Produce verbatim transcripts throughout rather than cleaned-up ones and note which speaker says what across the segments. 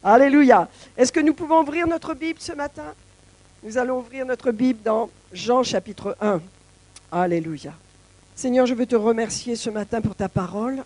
Speaker 1: Alléluia. Est-ce que nous pouvons ouvrir notre Bible ce matin? Nous allons ouvrir notre Bible dans Jean chapitre un. Alléluia. Seigneur, je veux te remercier ce matin pour ta parole.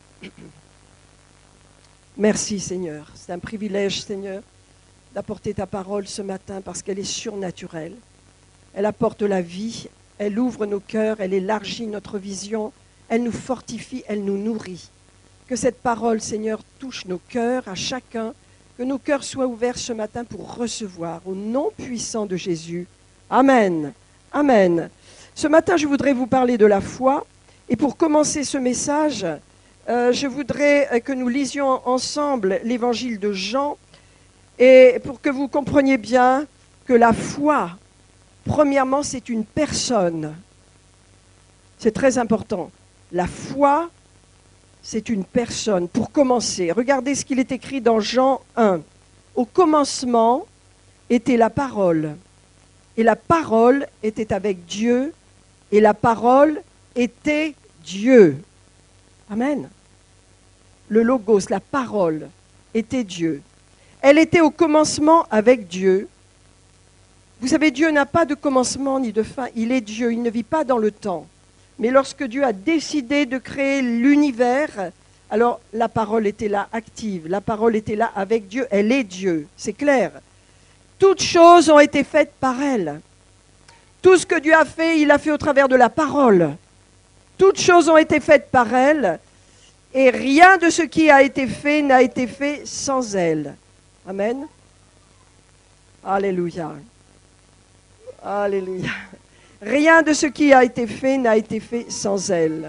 Speaker 1: Merci Seigneur. C'est un privilège Seigneur d'apporter ta parole ce matin parce qu'elle est surnaturelle. Elle apporte la vie, elle ouvre nos cœurs, elle élargit notre vision, elle nous fortifie, elle nous nourrit. Que cette parole Seigneur touche nos cœurs à chacun. Que nos cœurs soient ouverts ce matin pour recevoir au nom puissant de Jésus. Amen. Amen. Ce matin, je voudrais vous parler de la foi. Et pour commencer ce message, euh, je voudrais que nous lisions ensemble l'évangile de Jean. Et pour que vous compreniez bien que la foi, premièrement, c'est une personne. C'est très important. La foi, c'est une personne. Pour commencer, regardez ce qu'il est écrit dans Jean un. Au commencement était la parole, et la parole était avec Dieu, et la parole était Dieu. Amen. Le logos, la parole, était Dieu. Elle était au commencement avec Dieu. Vous savez, Dieu n'a pas de commencement ni de fin. Il est Dieu, il ne vit pas dans le temps. Mais lorsque Dieu a décidé de créer l'univers, alors la parole était là active, la parole était là avec Dieu, elle est Dieu, c'est clair. Toutes choses ont été faites par elle. Tout ce que Dieu a fait, il l'a fait au travers de la parole. Toutes choses ont été faites par elle, et rien de ce qui a été fait n'a été fait sans elle. Amen. Alléluia. Alléluia. Rien de ce qui a été fait n'a été fait sans elle.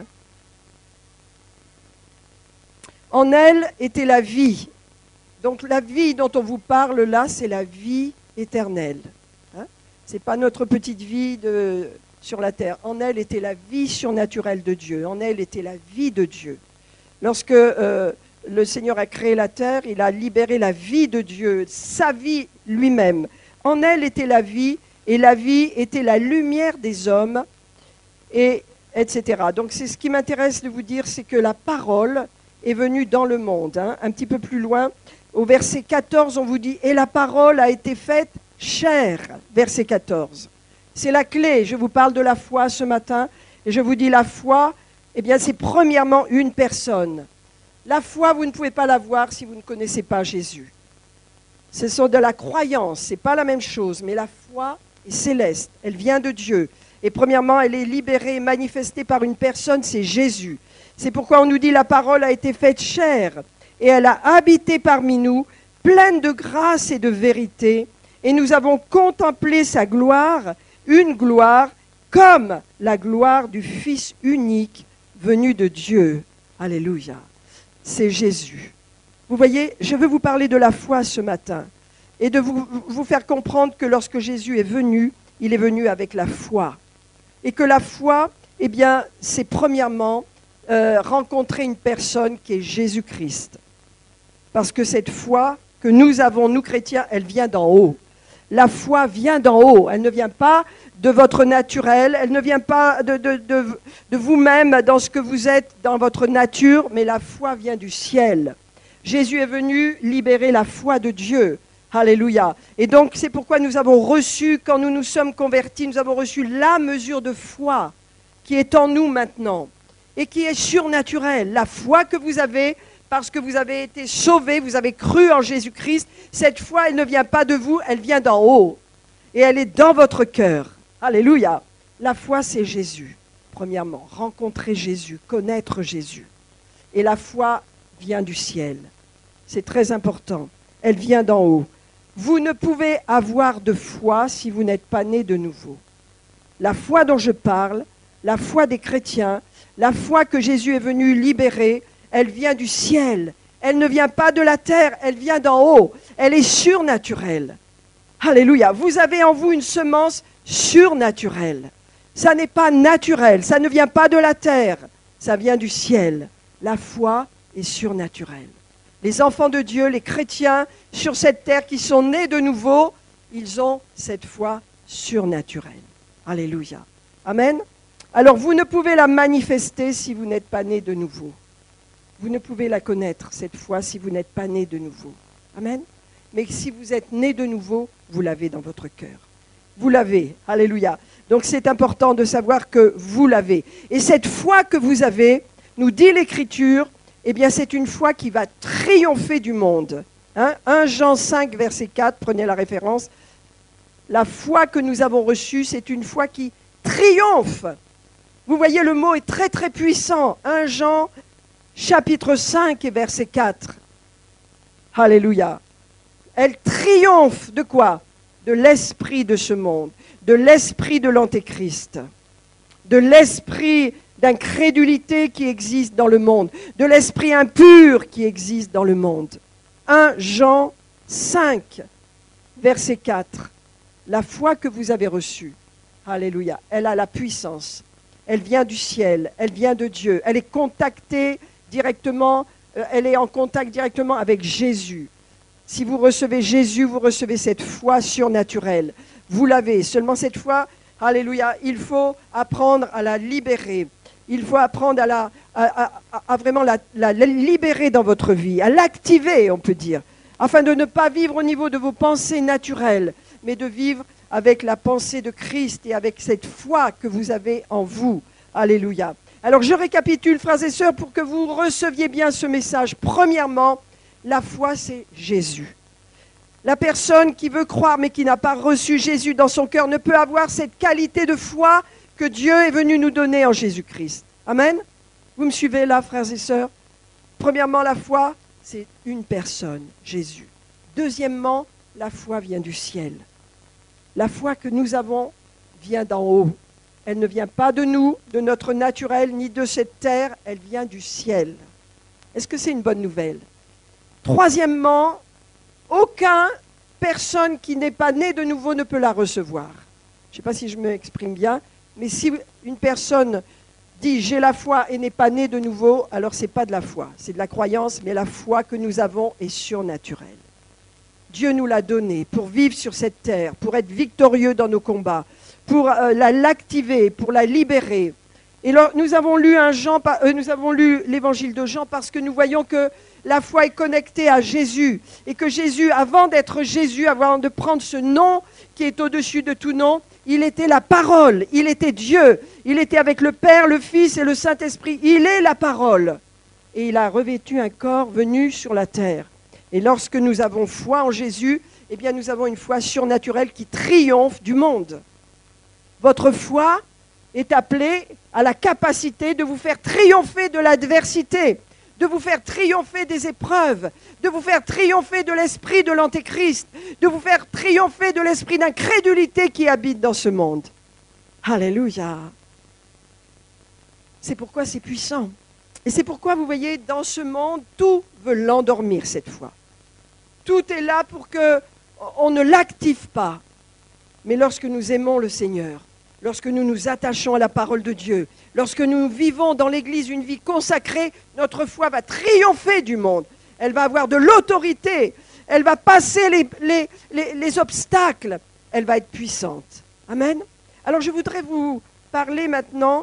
Speaker 1: En elle était la vie. Donc la vie dont on vous parle là, c'est la vie éternelle. Hein? Ce n'est pas notre petite vie de, sur la terre. En elle était la vie surnaturelle de Dieu. En elle était la vie de Dieu. Lorsque euh, le Seigneur a créé la terre, il a libéré la vie de Dieu, sa vie lui-même. En elle était la vie. Et la vie était la lumière des hommes, et, etc. Donc c'est ce qui m'intéresse de vous dire, c'est que la parole est venue dans le monde. Hein. Un petit peu plus loin, au verset quatorze, on vous dit « Et la parole a été faite chair », verset quatorze. C'est la clé, je vous parle de la foi ce matin, et je vous dis la foi, eh bien c'est premièrement une personne. La foi, vous ne pouvez pas l'avoir si vous ne connaissez pas Jésus. Ce sont de la croyance, ce n'est pas la même chose, mais la foi est céleste, elle vient de Dieu. Et premièrement, elle est libérée, manifestée par une personne, c'est Jésus. C'est pourquoi on nous dit la parole a été faite chair et elle a habité parmi nous, pleine de grâce et de vérité. Et nous avons contemplé sa gloire, une gloire comme la gloire du Fils unique venu de Dieu. Alléluia. C'est Jésus. Vous voyez, je veux vous parler de la foi ce matin. Et de vous, vous faire comprendre que lorsque Jésus est venu, il est venu avec la foi. Et que la foi, eh bien, c'est premièrement euh, rencontrer une personne qui est Jésus-Christ. Parce que cette foi que nous avons, nous chrétiens, elle vient d'en haut. La foi vient d'en haut, elle ne vient pas de votre naturel, elle ne vient pas de, de, de, de vous-même dans ce que vous êtes, dans votre nature, mais la foi vient du ciel. Jésus est venu libérer la foi de Dieu. Alléluia. Et donc, c'est pourquoi nous avons reçu, quand nous nous sommes convertis, nous avons reçu la mesure de foi qui est en nous maintenant et qui est surnaturelle. La foi que vous avez, parce que vous avez été sauvés, vous avez cru en Jésus-Christ, cette foi, elle ne vient pas de vous, elle vient d'en haut. Et elle est dans votre cœur. Alléluia. La foi, c'est Jésus, premièrement. Rencontrer Jésus, connaître Jésus. Et la foi vient du ciel. C'est très important. Elle vient d'en haut. Vous ne pouvez avoir de foi si vous n'êtes pas né de nouveau. La foi dont je parle, la foi des chrétiens, la foi que Jésus est venu libérer, elle vient du ciel. Elle ne vient pas de la terre, elle vient d'en haut. Elle est surnaturelle. Alléluia. Vous avez en vous une semence surnaturelle. Ça n'est pas naturel, ça ne vient pas de la terre, ça vient du ciel. La foi est surnaturelle. Les enfants de Dieu, les chrétiens sur cette terre qui sont nés de nouveau, ils ont cette foi surnaturelle. Alléluia. Amen. Alors vous ne pouvez la manifester si vous n'êtes pas né de nouveau. Vous ne pouvez la connaître, cette foi, si vous n'êtes pas né de nouveau. Amen. mais si vous êtes né de nouveau, vous l'avez dans votre cœur. Vous l'avez, alléluia. Donc c'est important de savoir que vous l'avez. Et cette foi que vous avez, nous dit l'Écriture, eh bien c'est une foi qui va triompher du monde. Hein? premier Jean cinq, verset quatre, prenez la référence. La foi que nous avons reçue, c'est une foi qui triomphe. Vous voyez, le mot est très très puissant. premier Jean, chapitre cinq et verset quatre. Alléluia. Elle triomphe de quoi? De l'esprit de ce monde, de l'esprit de l'antéchrist, de l'esprit d'incrédulité qui existe dans le monde, de l'esprit impur qui existe dans le monde. premier Jean cinq, verset quatre. La foi que vous avez reçue, alléluia, elle a la puissance. Elle vient du ciel, elle vient de Dieu. Elle est contactée directement, euh, elle est en contact directement avec Jésus. Si vous recevez Jésus, vous recevez cette foi surnaturelle. Vous l'avez. Seulement cette foi, alléluia, il faut apprendre à la libérer. Il faut apprendre à, la, à, à, à vraiment la, la, la libérer dans votre vie, à l'activer, on peut dire, afin de ne pas vivre au niveau de vos pensées naturelles, mais de vivre avec la pensée de Christ et avec cette foi que vous avez en vous. Alléluia. Alors je récapitule, frères et sœurs, pour que vous receviez bien ce message. Premièrement, la foi, c'est Jésus. La personne qui veut croire mais qui n'a pas reçu Jésus dans son cœur ne peut avoir cette qualité de foi que Dieu est venu nous donner en Jésus-Christ. Amen. Vous me suivez là, frères et sœurs? Premièrement, la foi, c'est une personne, Jésus. Deuxièmement, la foi vient du ciel. La foi que nous avons vient d'en haut. Elle ne vient pas de nous, de notre naturel, ni de cette terre, elle vient du ciel. Est-ce que c'est une bonne nouvelle? Troisièmement, aucune personne qui n'est pas née de nouveau ne peut la recevoir. Je ne sais pas si je m'exprime bien, mais si une personne dit « j'ai la foi » et n'est pas née de nouveau, alors ce n'est pas de la foi, c'est de la croyance, mais la foi que nous avons est surnaturelle. Dieu nous l'a donnée pour vivre sur cette terre, pour être victorieux dans nos combats, pour euh, la, l'activer, pour la libérer. Et là, nous avons lu un Jean, euh, nous avons lu l'évangile de Jean parce que nous voyons que la foi est connectée à Jésus et que Jésus, avant d'être Jésus, avant de prendre ce nom qui est au-dessus de tout nom, il était la parole, il était Dieu, il était avec le Père, le Fils et le Saint-Esprit. Il est la parole et il a revêtu un corps venu sur la terre. Et lorsque nous avons foi en Jésus, eh bien nous avons une foi surnaturelle qui triomphe du monde. Votre foi est appelée à la capacité de vous faire triompher de l'adversité, de vous faire triompher des épreuves, de vous faire triompher de l'esprit de l'antéchrist, de vous faire triompher de l'esprit d'incrédulité qui habite dans ce monde. Alléluia. C'est pourquoi c'est puissant. Et c'est pourquoi, vous voyez, dans ce monde, tout veut l'endormir cette fois. Tout est là pour qu'on ne l'active pas. Mais lorsque nous aimons le Seigneur, lorsque nous nous attachons à la parole de Dieu, lorsque nous vivons dans l'Église une vie consacrée, notre foi va triompher du monde. Elle va avoir de l'autorité. Elle va passer les, les, les, les obstacles. Elle va être puissante. Amen. Alors je voudrais vous parler maintenant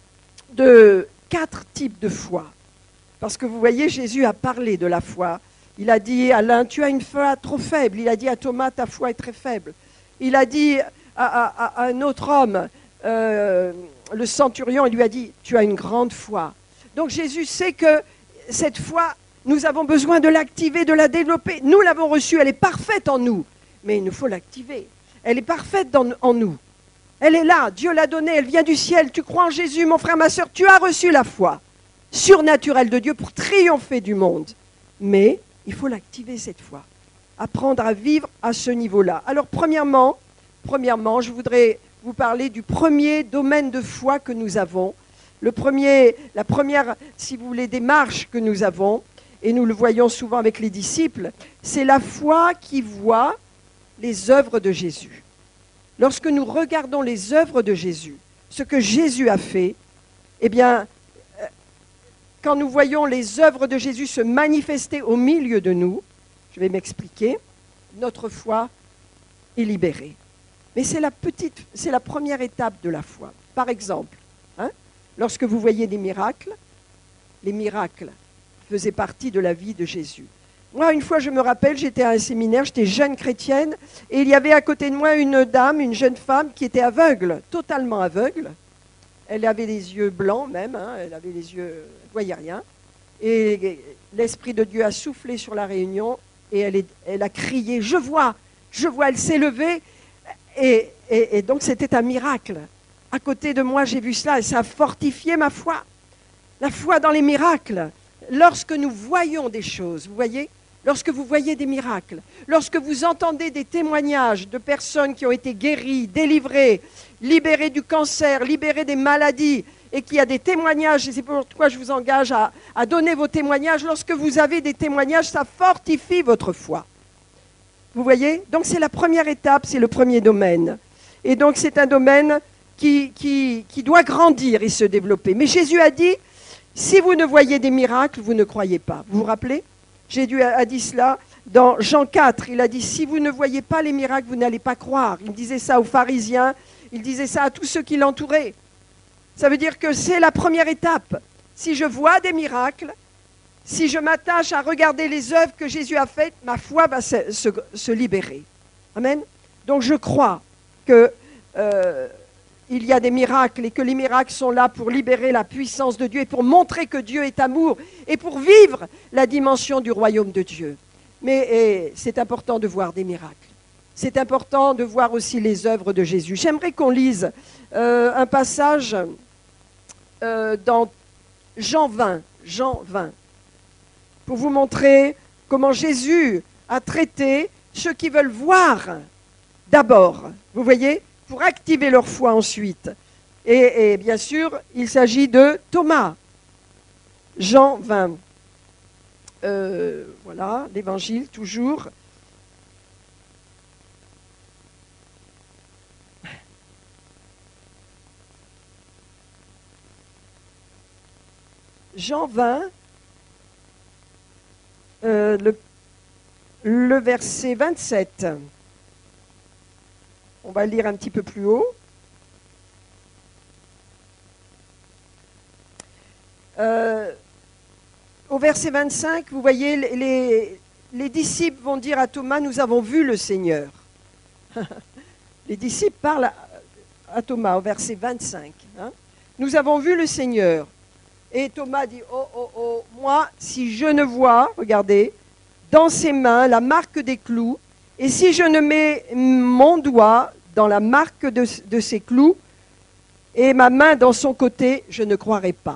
Speaker 1: de quatre types de foi. Parce que vous voyez, Jésus a parlé de la foi. Il a dit à l'un, tu as une foi trop faible. Il a dit à Thomas, ta foi est très faible. Il a dit à, à, à un autre homme, euh, le centurion, il lui a dit, tu as une grande foi. Donc Jésus sait que cette foi, nous avons besoin de l'activer, de la développer. Nous l'avons reçue, elle est parfaite en nous. Mais il nous faut l'activer. Elle est parfaite dans, en nous. Elle est là, Dieu l'a donnée, elle vient du ciel. Tu crois en Jésus, mon frère, ma soeur, tu as reçu la foi surnaturelle de Dieu pour triompher du monde. Mais il faut l'activer cette foi. Apprendre à vivre à ce niveau-là. Alors premièrement, premièrement, je voudrais vous parler du premier domaine de foi que nous avons. Le premier, la première, si vous voulez, démarche que nous avons, et nous le voyons souvent avec les disciples, c'est la foi qui voit les œuvres de Jésus. Lorsque nous regardons les œuvres de Jésus, ce que Jésus a fait, eh bien, quand nous voyons les œuvres de Jésus se manifester au milieu de nous, je vais m'expliquer, notre foi est libérée. Mais c'est la petite, c'est la première étape de la foi. Par exemple, hein, lorsque vous voyez des miracles, les miracles faisaient partie de la vie de Jésus. Moi, une fois, je me rappelle, j'étais à un séminaire, j'étais jeune chrétienne, et il y avait à côté de moi une dame, une jeune femme qui était aveugle, totalement aveugle. Elle avait les yeux blancs même, hein, elle avait les yeux, elle ne voyait rien. Et l'Esprit de Dieu a soufflé sur la réunion, et elle, est, elle a crié, je vois, je vois, elle s'est levée, et, et, et donc c'était un miracle. À côté de moi, j'ai vu cela, et ça a fortifié ma foi. La foi dans les miracles. Lorsque nous voyons des choses, vous voyez, lorsque vous voyez des miracles, lorsque vous entendez des témoignages de personnes qui ont été guéries, délivrées, libérées du cancer, libérées des maladies, et qu'il y a des témoignages, et c'est pourquoi je vous engage à, à donner vos témoignages, lorsque vous avez des témoignages, ça fortifie votre foi. Vous voyez? Donc c'est la première étape, c'est le premier domaine. Et donc c'est un domaine qui, qui, qui doit grandir et se développer. Mais Jésus a dit, si vous ne voyez des miracles, vous ne croyez pas. Vous vous rappelez? Jésus a dit cela dans Jean quatre. Il a dit, si vous ne voyez pas les miracles, vous n'allez pas croire. Il disait ça aux pharisiens, il disait ça à tous ceux qui l'entouraient. Ça veut dire que c'est la première étape. Si je vois des miracles, si je m'attache à regarder les œuvres que Jésus a faites, ma foi va se, se, se libérer. Amen. Donc je crois que... Euh, il y a des miracles et que les miracles sont là pour libérer la puissance de Dieu et pour montrer que Dieu est amour et pour vivre la dimension du royaume de Dieu. Mais c'est important de voir des miracles. C'est important de voir aussi les œuvres de Jésus. J'aimerais qu'on lise euh, un passage euh, dans Jean vingt, Jean vingt, pour vous montrer comment Jésus a traité ceux qui veulent voir d'abord. Vous voyez ? Pour activer leur foi ensuite. Et, et bien sûr, il s'agit de Thomas. Jean vingt. Euh, voilà, l'évangile toujours. Jean vingt, euh, le, le verset vingt-sept. On va lire un petit peu plus haut. Euh, au verset vingt-cinq, vous voyez, les, les disciples vont dire à Thomas, nous avons vu le Seigneur. Les disciples parlent à, à Thomas au verset vingt-cinq. Hein. Nous avons vu le Seigneur. Et Thomas dit, oh, oh, oh, moi, si je ne vois, regardez, dans ses mains la marque des clous, et si je ne mets mon doigt dans la marque de, de ses clous et ma main dans son côté, je ne croirai pas.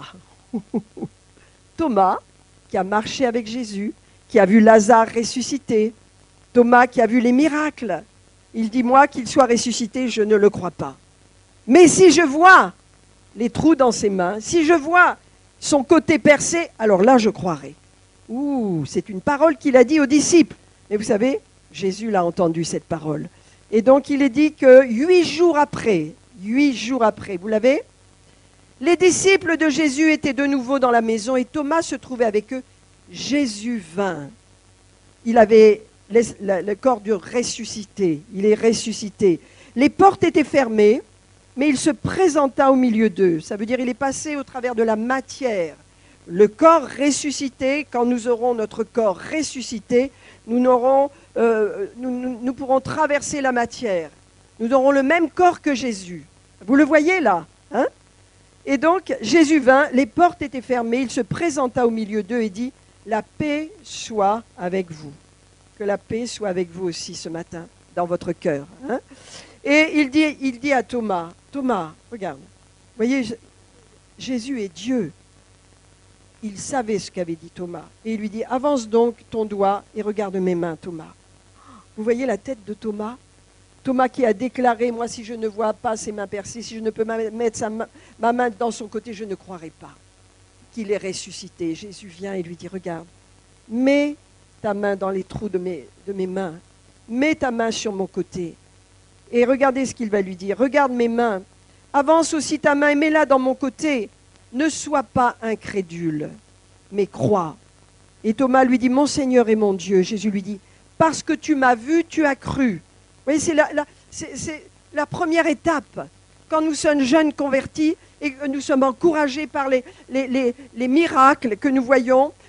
Speaker 1: Thomas, qui a marché avec Jésus, qui a vu Lazare ressuscité, Thomas qui a vu les miracles, il dit, moi, qu'il soit ressuscité, je ne le crois pas. Mais si je vois les trous dans ses mains, si je vois son côté percé, alors là, je croirai. Ouh, c'est une parole qu'il a dit aux disciples. Mais vous savez, Jésus l'a entendu, cette parole. Et donc, il est dit que huit jours après, huit jours après, vous l'avez? Les disciples de Jésus étaient de nouveau dans la maison et Thomas se trouvait avec eux. Jésus vint. Il avait le, le, le corps du ressuscité. Il est ressuscité. Les portes étaient fermées, mais il se présenta au milieu d'eux. Ça veut dire qu'il est passé au travers de la matière. Le corps ressuscité, quand nous aurons notre corps ressuscité, nous n'aurons... Euh, nous, nous, nous pourrons traverser la matière. Nous aurons le même corps que Jésus. Vous le voyez là, hein? Et donc, Jésus vint, les portes étaient fermées, il se présenta au milieu d'eux et dit, la paix soit avec vous. Que la paix soit avec vous aussi ce matin, dans votre cœur. Hein? Et il dit, il dit à Thomas, Thomas, regarde, vous voyez, Jésus est Dieu. Il savait ce qu'avait dit Thomas. Et il lui dit, avance donc ton doigt et regarde mes mains, Thomas. Vous voyez la tête de Thomas? Thomas qui a déclaré, moi si je ne vois pas ses mains percées, si je ne peux mettre sa main, ma main dans son côté, je ne croirai pas qu'il est ressuscité. Jésus vient et lui dit, regarde, mets ta main dans les trous de mes, de mes mains, mets ta main sur mon côté. Et regardez ce qu'il va lui dire, regarde mes mains, avance aussi ta main et mets-la dans mon côté. Ne sois pas incrédule, mais crois. Et Thomas lui dit, mon Seigneur et mon Dieu. Jésus lui dit, parce que tu m'as vu, tu as cru. Vous voyez, c'est la, la, c'est, c'est la première étape. Quand nous sommes jeunes convertis et que nous sommes encouragés par les, les, les, les miracles que nous voyons,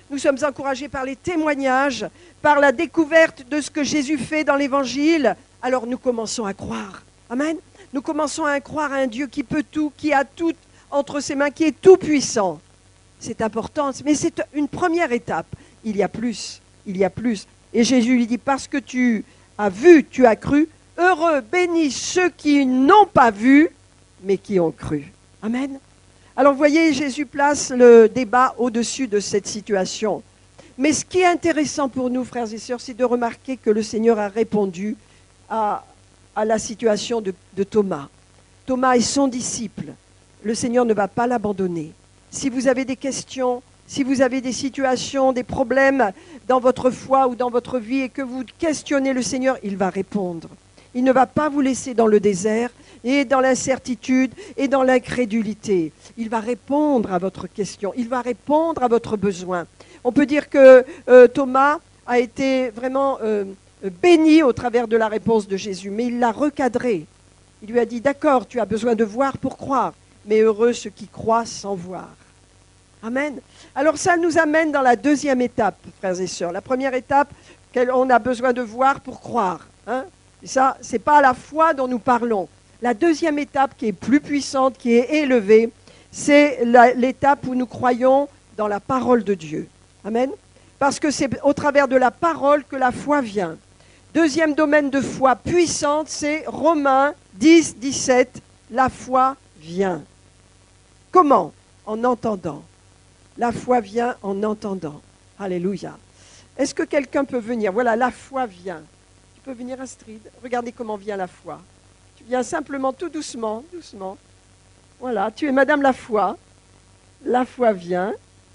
Speaker 1: nous sommes encouragés par les témoignages, par la découverte de ce que Jésus fait dans l'Évangile, alors nous commençons à croire. Amen. Nous commençons à croire à un Dieu qui peut tout, qui a tout entre ses mains, qui est tout puissant. C'est important, mais c'est une première étape. Il y a plus, il y a plus. Et Jésus lui dit, parce que tu as vu, tu as cru, heureux, bénis ceux qui n'ont pas vu, mais qui ont cru. Amen. Alors vous voyez, Jésus place le débat au-dessus de cette situation. Mais ce qui est intéressant pour nous, frères et sœurs, c'est de remarquer que le Seigneur a répondu à, à la situation de, de Thomas. Thomas est son disciple. Le Seigneur ne va pas l'abandonner. Si vous avez des questions, si vous avez des situations, des problèmes dans votre foi ou dans votre vie et que vous questionnez le Seigneur, il va répondre. Il ne va pas vous laisser dans le désert et dans l'incertitude et dans l'incrédulité. Il va répondre à votre question, il va répondre à votre besoin. On peut dire que euh, Thomas a été vraiment euh, béni au travers de la réponse de Jésus, mais il l'a recadré. Il lui a dit, d'accord, tu as besoin de voir pour croire, mais heureux ceux qui croient sans voir. Amen. Alors ça nous amène dans la deuxième étape, frères et sœurs. La première étape, on a besoin de voir pour croire. Hein? Et ça, ce n'est pas la foi dont nous parlons. La deuxième étape qui est plus puissante, qui est élevée, c'est l'étape où nous croyons dans la parole de Dieu. Amen. Parce que c'est au travers de la parole que la foi vient. Deuxième domaine de foi puissante, c'est Romains dix, dix-sept. La foi vient. Comment? En entendant. La foi vient en entendant. Alléluia. Est-ce que quelqu'un peut venir? Voilà, la foi vient. Tu peux venir, Astrid? Regardez comment vient la foi. Tu viens simplement, tout doucement, doucement. Voilà, tu es Madame la foi. La foi vient.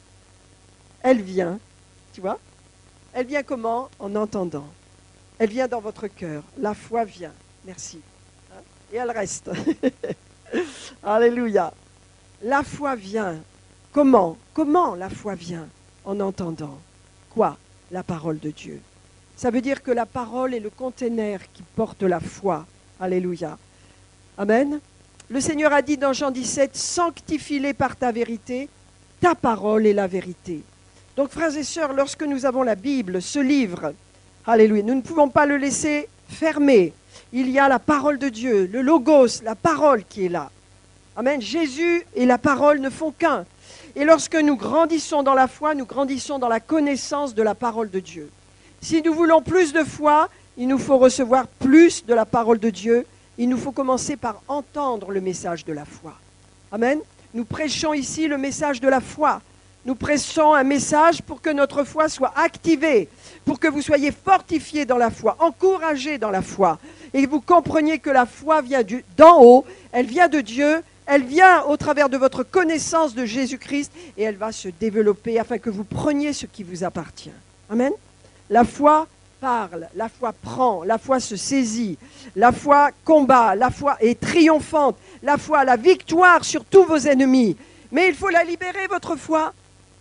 Speaker 1: Elle vient. Tu vois? Elle vient comment? En entendant. Elle vient dans votre cœur. La foi vient. Merci. Hein? Et elle reste. Alléluia. La foi vient. Comment? Comment la foi vient? En entendant. Quoi? La parole de Dieu. Ça veut dire que la parole est le conteneur qui porte la foi. Alléluia. Amen. Le Seigneur a dit dans Jean dix-sept, sanctifie-les par ta vérité, ta parole est la vérité. Donc frères et sœurs, lorsque nous avons la Bible, ce livre, alléluia, nous ne pouvons pas le laisser fermer. Il y a la parole de Dieu, le logos, la parole qui est là. Amen. Jésus et la parole ne font qu'un. Et lorsque nous grandissons dans la foi, nous grandissons dans la connaissance de la parole de Dieu. Si nous voulons plus de foi, il nous faut recevoir plus de la parole de Dieu. Il nous faut commencer par entendre le message de la foi. Amen. Nous prêchons ici le message de la foi. Nous prêchons un message pour que notre foi soit activée, pour que vous soyez fortifiés dans la foi, encouragés dans la foi. Et que vous compreniez que la foi vient d'en haut, elle vient de Dieu, elle vient au travers de votre connaissance de Jésus-Christ et elle va se développer afin que vous preniez ce qui vous appartient. Amen. La foi parle, la foi prend, la foi se saisit, la foi combat, la foi est triomphante, la foi a la victoire sur tous vos ennemis. Mais il faut la libérer, votre foi.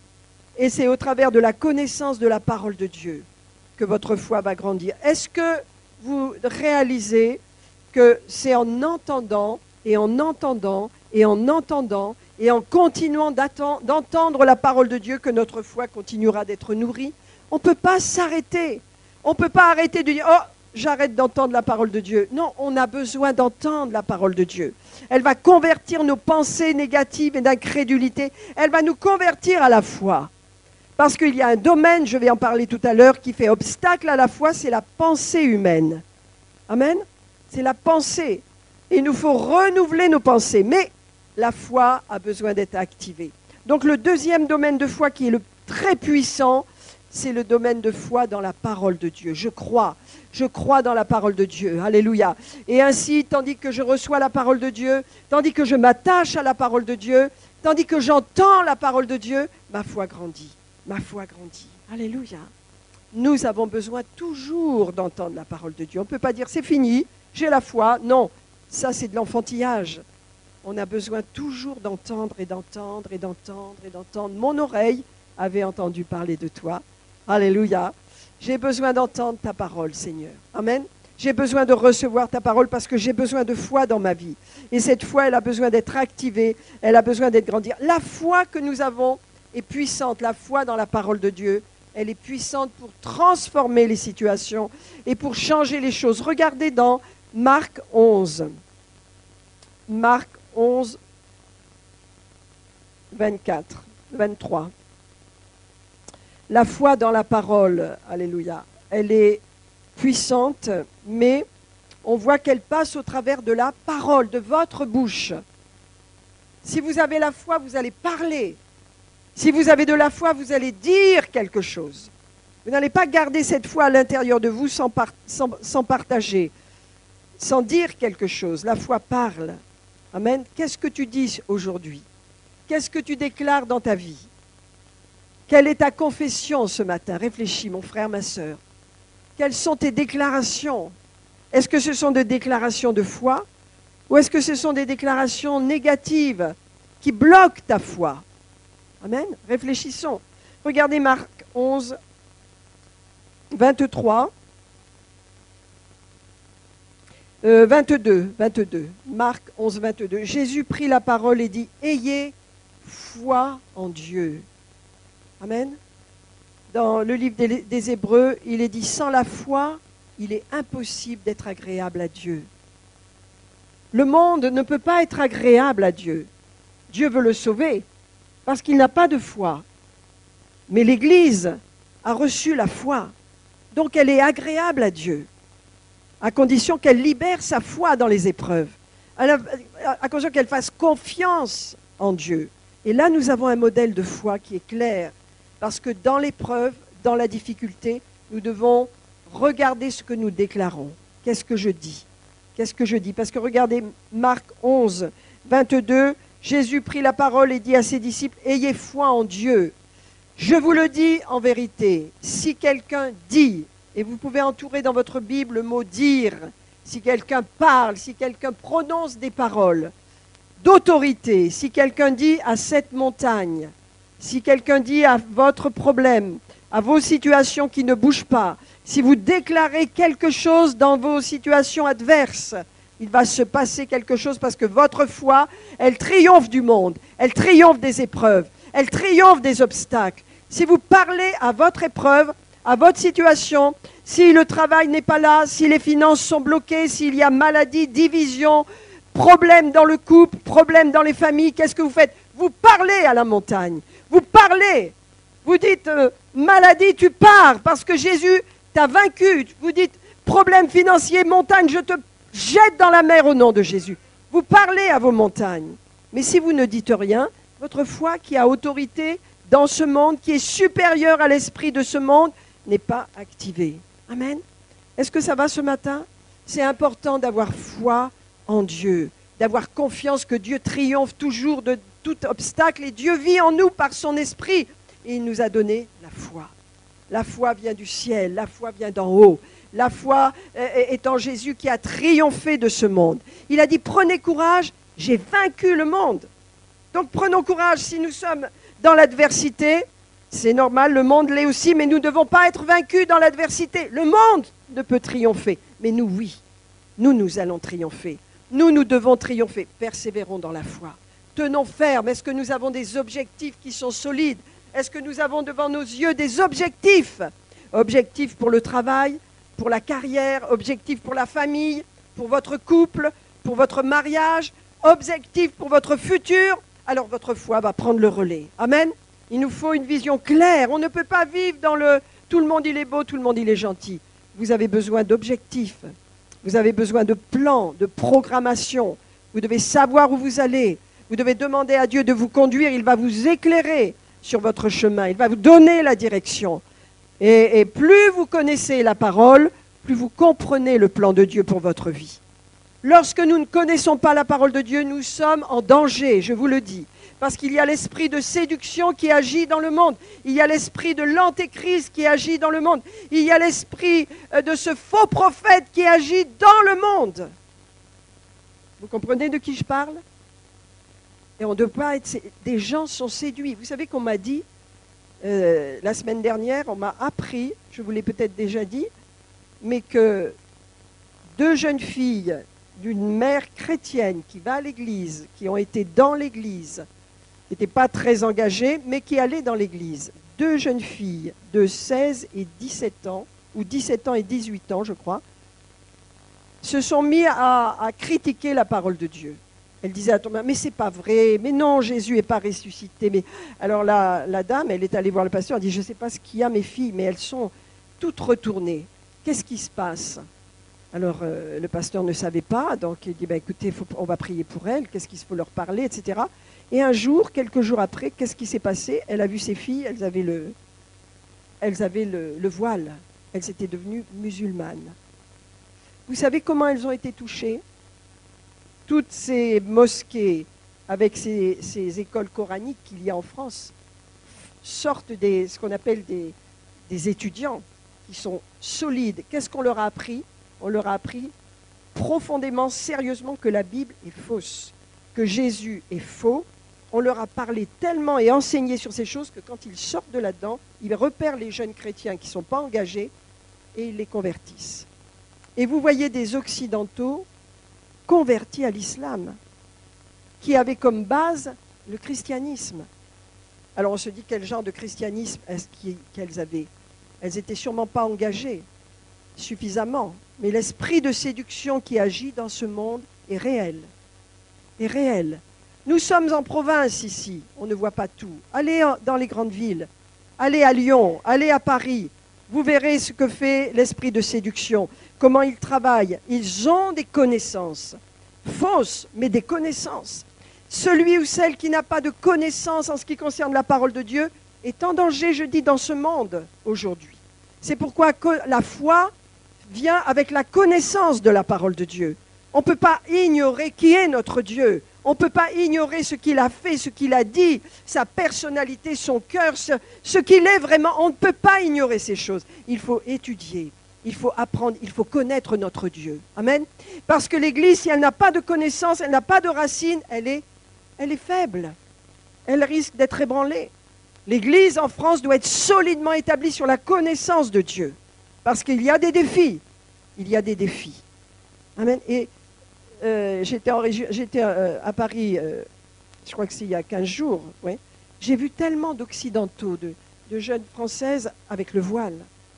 Speaker 1: Et c'est au travers de la connaissance de la parole de Dieu que votre foi va grandir. Est-ce que vous réalisez que c'est en entendant et en entendant et en entendant et en continuant d'entendre la parole de Dieu que notre foi continuera d'être nourrie? On ne peut pas s'arrêter. On ne peut pas arrêter de dire « Oh, j'arrête d'entendre la parole de Dieu ». Non, on a besoin d'entendre la parole de Dieu. Elle va convertir nos pensées négatives et d'incrédulité. Elle va nous convertir à la foi. Parce qu'il y a un domaine, je vais en parler tout à l'heure, qui fait obstacle à la foi, c'est la pensée humaine. Amen. C'est la pensée. Il nous faut renouveler nos pensées. Mais la foi a besoin d'être activée. Donc le deuxième domaine de foi qui est le très puissant, c'est le domaine de foi dans la parole de Dieu. Je crois, je crois dans la parole de Dieu. Alléluia. Et ainsi, tandis que je reçois la parole de Dieu, tandis que je m'attache à la parole de Dieu, tandis que j'entends la parole de Dieu, ma foi grandit. Ma foi grandit. Alléluia. Nous avons besoin toujours d'entendre la parole de Dieu. On ne peut pas dire c'est fini, j'ai la foi. Non, ça c'est de l'enfantillage. On a besoin toujours d'entendre et d'entendre et d'entendre et d'entendre. Mon oreille avait entendu parler de toi. Alléluia. J'ai besoin d'entendre ta parole, Seigneur. Amen. J'ai besoin de recevoir ta parole parce que j'ai besoin de foi dans ma vie. Et cette foi, elle a besoin d'être activée, elle a besoin d'être grandie. La foi que nous avons, est puissante. La foi dans la parole de Dieu, elle est puissante pour transformer les situations et pour changer les choses. Regardez dans Marc onze. Marc onze, vingt-quatre, vingt-trois. La foi dans la parole, alléluia, elle est puissante, mais on voit qu'elle passe au travers de la parole, de votre bouche. Si vous avez la foi, vous allez parler. Si vous avez de la foi, vous allez dire quelque chose. Vous n'allez pas garder cette foi à l'intérieur de vous sans, par, sans, sans partager, sans dire quelque chose. La foi parle. Amen. Qu'est-ce que tu dis aujourd'hui? Qu'est-ce que tu déclares dans ta vie? Quelle est ta confession ce matin? Réfléchis, mon frère, ma sœur. Quelles sont tes déclarations? Est-ce que ce sont des déclarations de foi ou est-ce que ce sont des déclarations négatives qui bloquent ta foi? Amen. Réfléchissons. Regardez Marc onze, vingt-trois, euh, vingt-deux, vingt-deux. Marc onze, vingt-deux. Jésus prit la parole et dit, ayez foi en Dieu. Amen. Dans le livre des, des Hébreux, il est dit, sans la foi, il est impossible d'être agréable à Dieu. Le monde ne peut pas être agréable à Dieu. Dieu veut le sauver parce qu'il n'a pas de foi. Mais l'Église a reçu la foi. Donc elle est agréable à Dieu, à condition qu'elle libère sa foi dans les épreuves, à, à condition qu'elle fasse confiance en Dieu. Et là, nous avons un modèle de foi qui est clair, parce que dans l'épreuve, dans la difficulté, nous devons regarder ce que nous déclarons. Qu'est-ce que je dis? Qu'est-ce que je dis? Parce que regardez, Marc onze, vingt-deux, Jésus prit la parole et dit à ses disciples, « Ayez foi en Dieu. Je vous le dis en vérité, si quelqu'un dit, et vous pouvez entourer dans votre Bible le mot « dire », si quelqu'un parle, si quelqu'un prononce des paroles d'autorité, si quelqu'un dit à cette montagne, si quelqu'un dit à votre problème, à vos situations qui ne bougent pas, si vous déclarez quelque chose dans vos situations adverses, il va se passer quelque chose parce que votre foi, elle triomphe du monde, elle triomphe des épreuves, elle triomphe des obstacles. Si vous parlez à votre épreuve, à votre situation, si le travail n'est pas là, si les finances sont bloquées, s'il y a maladie, division, problème dans le couple, problème dans les familles, qu'est-ce que vous faites? Vous parlez à la montagne, vous parlez. Vous dites, euh, maladie, tu pars parce que Jésus t'a vaincu. Vous dites, problème financier, montagne, je te jette dans la mer au nom de Jésus. Vous parlez à vos montagnes. Mais si vous ne dites rien, votre foi qui a autorité dans ce monde, qui est supérieure à l'esprit de ce monde, n'est pas activée. Amen. Est-ce que ça va ce matin? C'est important d'avoir foi en Dieu, d'avoir confiance que Dieu triomphe toujours de tout obstacle et Dieu vit en nous par son esprit. Et il nous a donné la foi. La foi vient du ciel, la foi vient d'en haut. La foi est en Jésus qui a triomphé de ce monde. Il a dit, prenez courage, j'ai vaincu le monde. Donc prenons courage, si nous sommes dans l'adversité, c'est normal, le monde l'est aussi, mais nous ne devons pas être vaincus dans l'adversité. Le monde ne peut triompher, mais nous, oui. Nous, nous allons triompher. Nous, nous devons triompher. Persévérons dans la foi. Tenons ferme. Est-ce que nous avons des objectifs qui sont solides? Est-ce que nous avons devant nos yeux des objectifs? Objectifs pour le travail, pour la carrière, objectifs pour la famille, pour votre couple, pour votre mariage, objectifs pour votre futur. Alors votre foi va prendre le relais. Amen. Il nous faut une vision claire. On ne peut pas vivre dans le « tout le monde il est beau, tout le monde il est gentil ». Vous avez besoin d'objectifs. Vous avez besoin de plans, de programmation. Vous devez savoir où vous allez. Vous devez demander à Dieu de vous conduire. Il va vous éclairer sur votre chemin. Il va vous donner la direction. Et, et plus vous connaissez la parole, plus vous comprenez le plan de Dieu pour votre vie. Lorsque nous ne connaissons pas la parole de Dieu, nous sommes en danger, je vous le dis. Parce qu'il y a l'esprit de séduction qui agit dans le monde. Il y a l'esprit de l'antéchrist qui agit dans le monde. Il y a l'esprit de ce faux prophète qui agit dans le monde. Vous comprenez de qui je parle? Et on ne doit pas être... Des gens sont séduits. Vous savez qu'on m'a dit, euh, la semaine dernière, on m'a appris, je vous l'ai peut-être déjà dit, mais que deux jeunes filles d'une mère chrétienne qui va à l'église, qui ont été dans l'église, n'étaient pas très engagées, mais qui allaient dans l'église. Deux jeunes filles de seize et dix-sept ans, ou dix-sept ans et dix-huit ans, je crois, se sont mis à, à critiquer la parole de Dieu. Elle disait à Thomas, mais c'est pas vrai, mais non, Jésus n'est pas ressuscité. Mais... Alors la, la dame, elle est allée voir le pasteur, elle dit, je ne sais pas ce qu'il y a, mes filles, mais elles sont toutes retournées. Qu'est-ce qui se passe? Alors euh, le pasteur ne savait pas, donc il dit, bah, écoutez, faut, on va prier pour elles, qu'est-ce qu'il faut leur parler, et cetera. Et un jour, quelques jours après, qu'est-ce qui s'est passé? Elle a vu ses filles, elles avaient le, elles avaient le, le voile, elles étaient devenues musulmanes. Vous savez comment elles ont été touchées? Toutes ces mosquées avec ces, ces écoles coraniques qu'il y a en France sortent des, ce qu'on appelle des, des étudiants qui sont solides. Qu'est-ce qu'on leur a appris? On leur a appris profondément, sérieusement que la Bible est fausse, que Jésus est faux. On leur a parlé tellement et enseigné sur ces choses que quand ils sortent de là-dedans, ils repèrent les jeunes chrétiens qui ne sont pas engagés et ils les convertissent. Et vous voyez des Occidentaux convertis à l'islam, qui avaient comme base le christianisme. Alors on se dit quel genre de christianisme est-ce qu'elles avaient? Elles n'étaient sûrement pas engagées suffisamment, mais l'esprit de séduction qui agit dans ce monde est réel, est réel. Nous sommes en province ici, on ne voit pas tout. Allez dans les grandes villes, allez à Lyon, allez à Paris, vous verrez ce que fait l'esprit de séduction, comment ils travaillent. Ils ont des connaissances, fausses, mais des connaissances. Celui ou celle qui n'a pas de connaissances en ce qui concerne la parole de Dieu est en danger, je dis, dans ce monde aujourd'hui. C'est pourquoi la foi vient avec la connaissance de la parole de Dieu. On ne peut pas ignorer qui est notre Dieu. On ne peut pas ignorer ce qu'il a fait, ce qu'il a dit, sa personnalité, son cœur, ce, ce qu'il est vraiment. On ne peut pas ignorer ces choses. Il faut étudier, il faut apprendre, il faut connaître notre Dieu. Amen. Parce que l'Église, si elle n'a pas de connaissance, elle n'a pas de racines, elle est, elle est faible. Elle risque d'être ébranlée. L'Église en France doit être solidement établie sur la connaissance de Dieu. Parce qu'il y a des défis. Il y a des défis. Amen. Et euh, j'étais, en région, j'étais euh, à Paris, euh, je crois que c'est il y a quinze jours. Ouais. J'ai vu tellement d'Occidentaux, de, de jeunes Françaises avec le voile.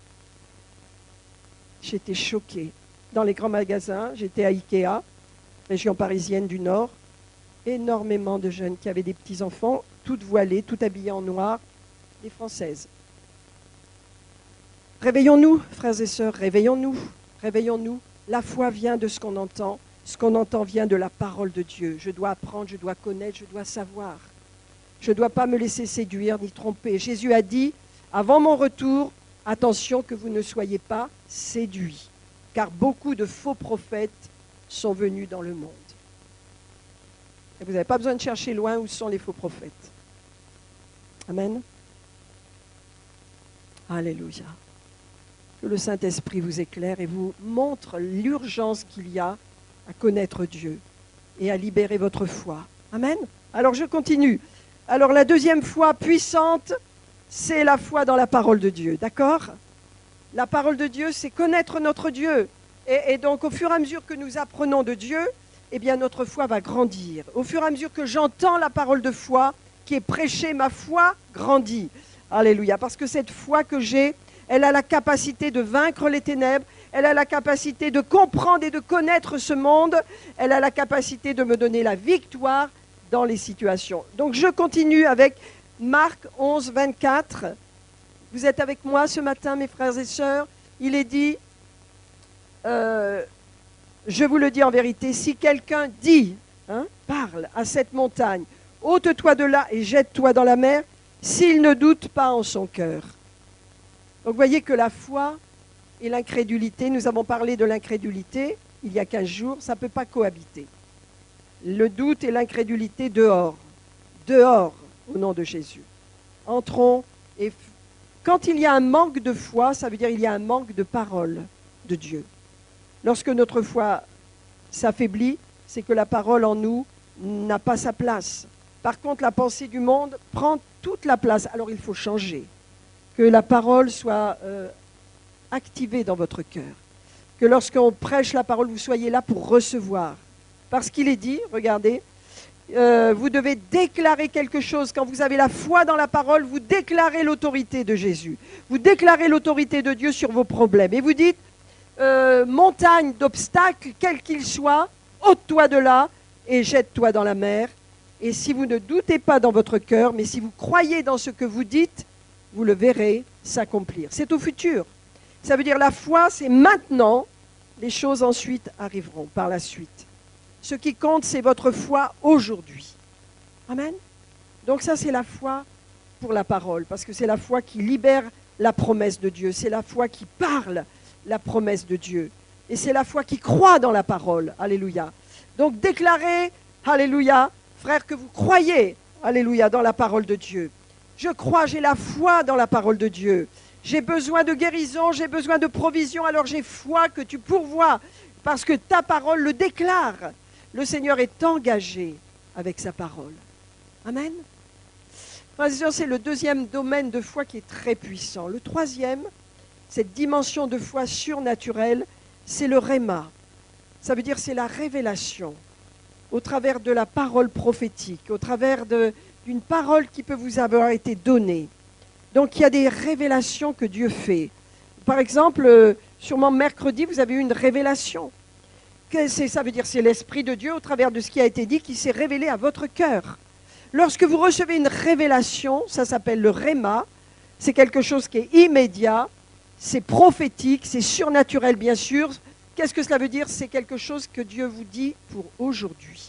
Speaker 1: J'étais choquée. Dans les grands magasins, j'étais à Ikea, région parisienne du Nord, énormément de jeunes qui avaient des petits-enfants, toutes voilées, toutes habillées en noir, des Françaises. Réveillons-nous, frères et sœurs, réveillons-nous, réveillons-nous. La foi vient de ce qu'on entend, ce qu'on entend vient de la parole de Dieu. Je dois apprendre, je dois connaître, je dois savoir. Je ne dois pas me laisser séduire ni tromper. Jésus a dit, avant mon retour, attention que vous ne soyez pas séduits, car beaucoup de faux prophètes sont venus dans le monde. Et vous n'avez pas besoin de chercher loin où sont les faux prophètes. Amen. Alléluia. Que le Saint-Esprit vous éclaire et vous montre l'urgence qu'il y a à connaître Dieu et à libérer votre foi. Amen. Alors je continue. Alors la deuxième foi puissante, c'est la foi dans la parole de Dieu. D'accord? La parole de Dieu, c'est connaître notre Dieu. Et, et donc au fur et à mesure que nous apprenons de Dieu, eh bien notre foi va grandir. Au fur et à mesure que j'entends la parole de foi qui est prêchée, ma foi grandit. Alléluia. Parce que cette foi que j'ai, elle a la capacité de vaincre les ténèbres, elle a la capacité de comprendre et de connaître ce monde, elle a la capacité de me donner la victoire dans les situations. Donc je continue avec Marc onze, vingt-quatre. Vous êtes avec moi ce matin, mes frères et sœurs. Il est dit, euh, je vous le dis en vérité, si quelqu'un dit, hein, parle à cette montagne, ôte-toi de là et jette-toi dans la mer, s'il ne doute pas en son cœur. Donc vous voyez que la foi et l'incrédulité, nous avons parlé de l'incrédulité il y a quinze jours, ça ne peut pas cohabiter. Le doute et l'incrédulité dehors, dehors au nom de Jésus. Entrons et quand il y a un manque de foi, ça veut dire qu'il y a un manque de parole de Dieu. Lorsque notre foi s'affaiblit, c'est que la parole en nous n'a pas sa place. Par contre, la pensée du monde prend toute la place. Alors il faut changer. Que la parole soit euh, activée dans votre cœur. Que lorsqu'on prêche la parole, vous soyez là pour recevoir. Parce qu'il est dit, regardez, Euh, vous devez déclarer quelque chose. Quand vous avez la foi dans la parole, vous déclarez l'autorité de Jésus. Vous déclarez l'autorité de Dieu sur vos problèmes. Et vous dites, euh, montagne d'obstacles, quel qu'il soit, ôte-toi de là et jette-toi dans la mer. Et si vous ne doutez pas dans votre cœur, mais si vous croyez dans ce que vous dites, vous le verrez s'accomplir. C'est au futur. Ça veut dire la foi, c'est maintenant. Les choses ensuite arriveront par la suite. Ce qui compte, c'est votre foi aujourd'hui. Amen. Donc ça, c'est la foi pour la parole, parce que c'est la foi qui libère la promesse de Dieu. C'est la foi qui parle la promesse de Dieu. Et c'est la foi qui croit dans la parole. Alléluia. Donc déclarez, alléluia, frères, que vous croyez, alléluia, dans la parole de Dieu. Je crois, j'ai la foi dans la parole de Dieu. J'ai besoin de guérison, j'ai besoin de provision, alors j'ai foi que tu pourvois, parce que ta parole le déclare. Le Seigneur est engagé avec sa parole. Amen. C'est le deuxième domaine de foi qui est très puissant. Le troisième, cette dimension de foi surnaturelle, c'est le réma. Ça veut dire c'est la révélation au travers de la parole prophétique, au travers d'une parole qui peut vous avoir été donnée. Donc il y a des révélations que Dieu fait. Par exemple, sûrement mercredi, vous avez eu une révélation. Ça veut dire c'est l'Esprit de Dieu au travers de ce qui a été dit qui s'est révélé à votre cœur. Lorsque vous recevez une révélation, ça s'appelle le réma, c'est quelque chose qui est immédiat, c'est prophétique, c'est surnaturel bien sûr. Qu'est-ce que cela veut dire? C'est quelque chose que Dieu vous dit pour aujourd'hui.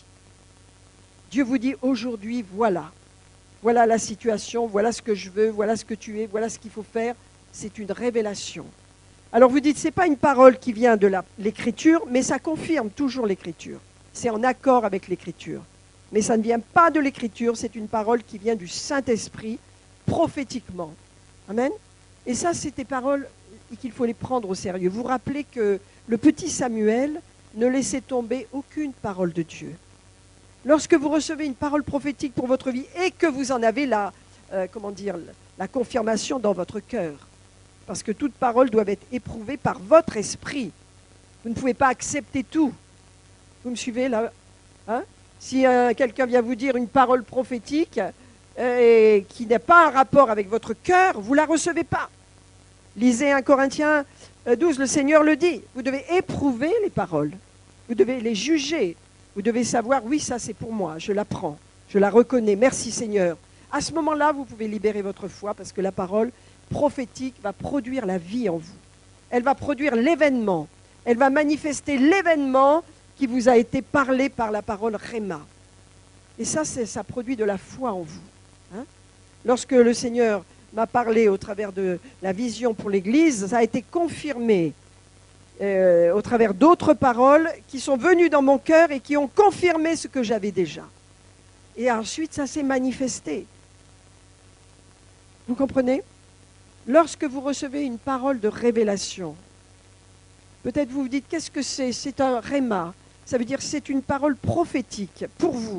Speaker 1: Dieu vous dit aujourd'hui, voilà. Voilà la situation, voilà ce que je veux, voilà ce que tu es, voilà ce qu'il faut faire. C'est une révélation. Alors vous dites, ce n'est pas une parole qui vient de l'Écriture, mais ça confirme toujours l'Écriture. C'est en accord avec l'Écriture. Mais ça ne vient pas de l'Écriture, c'est une parole qui vient du Saint-Esprit, prophétiquement. Amen. Et ça, c'est des paroles qu'il faut les prendre au sérieux. Vous vous rappelez que le petit Samuel ne laissait tomber aucune parole de Dieu. Lorsque vous recevez une parole prophétique pour votre vie et que vous en avez la, euh, comment dire, la confirmation dans votre cœur, parce que toute parole doit être éprouvée par votre esprit. Vous ne pouvez pas accepter tout. Vous me suivez là, hein? Si euh, quelqu'un vient vous dire une parole prophétique euh, et qui n'a pas un rapport avec votre cœur, vous ne la recevez pas. Lisez un Corinthiens douze, le Seigneur le dit. Vous devez éprouver les paroles. Vous devez les juger. Vous devez savoir, oui, ça c'est pour moi, je la prends, je la reconnais, merci Seigneur. À ce moment-là, vous pouvez libérer votre foi parce que la parole prophétique va produire la vie en vous. Elle va produire l'événement. Elle va manifester l'événement qui vous a été parlé par la parole Réma. Et ça, ça produit de la foi en vous. Hein? Lorsque le Seigneur m'a parlé au travers de la vision pour l'Église, ça a été confirmé euh, au travers d'autres paroles qui sont venues dans mon cœur et qui ont confirmé ce que j'avais déjà. Et ensuite, ça s'est manifesté. Vous comprenez? Lorsque vous recevez une parole de révélation, peut-être vous vous dites, qu'est-ce que c'est? C'est un réma. Ça veut dire c'est une parole prophétique pour vous.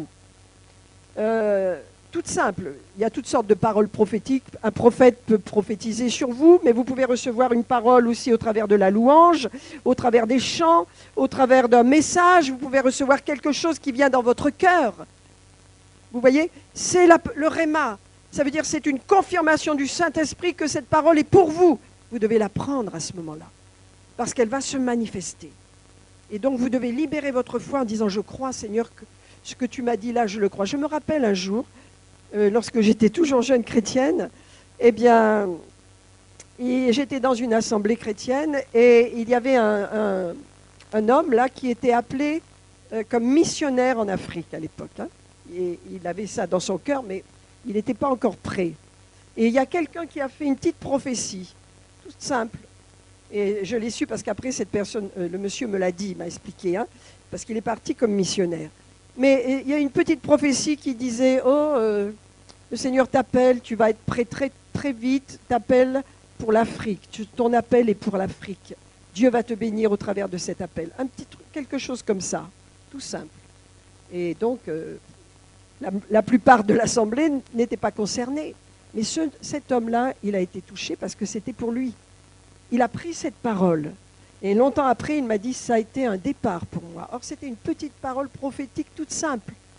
Speaker 1: Euh, toute simple. Il y a toutes sortes de paroles prophétiques. Un prophète peut prophétiser sur vous, mais vous pouvez recevoir une parole aussi au travers de la louange, au travers des chants, au travers d'un message. Vous pouvez recevoir quelque chose qui vient dans votre cœur. Vous voyez? C'est le réma. Ça veut dire que c'est une confirmation du Saint-Esprit que cette parole est pour vous. Vous devez la prendre à ce moment-là, parce qu'elle va se manifester. Et donc vous devez libérer votre foi en disant, je crois Seigneur, que ce que tu m'as dit là, je le crois. Je me rappelle un jour, euh, lorsque j'étais toujours jeune chrétienne, eh bien, j'étais dans une assemblée chrétienne et il y avait un, un, un homme là qui était appelé euh, comme missionnaire en Afrique à l'époque. Hein. Et il avait ça dans son cœur, mais il n'était pas encore prêt. Et il y a quelqu'un qui a fait une petite prophétie, toute simple. Et je l'ai su parce qu'après, cette personne, euh, le monsieur me l'a dit, il m'a expliqué, hein, parce qu'il est parti comme missionnaire. Mais il y a une petite prophétie qui disait, oh, euh, le Seigneur t'appelle, tu vas être prêt très, très vite, t'appelle pour l'Afrique, ton appel est pour l'Afrique. Dieu va te bénir au travers de cet appel. Un petit truc, quelque chose comme ça, tout simple. Et donc, euh, la, la plupart de l'assemblée n'était pas concernée. Mais ce, cet homme-là, il a été touché parce que c'était pour lui. Il a pris cette parole. Et longtemps après, il m'a dit, ça a été un départ pour moi. Or, c'était une petite parole prophétique toute simple.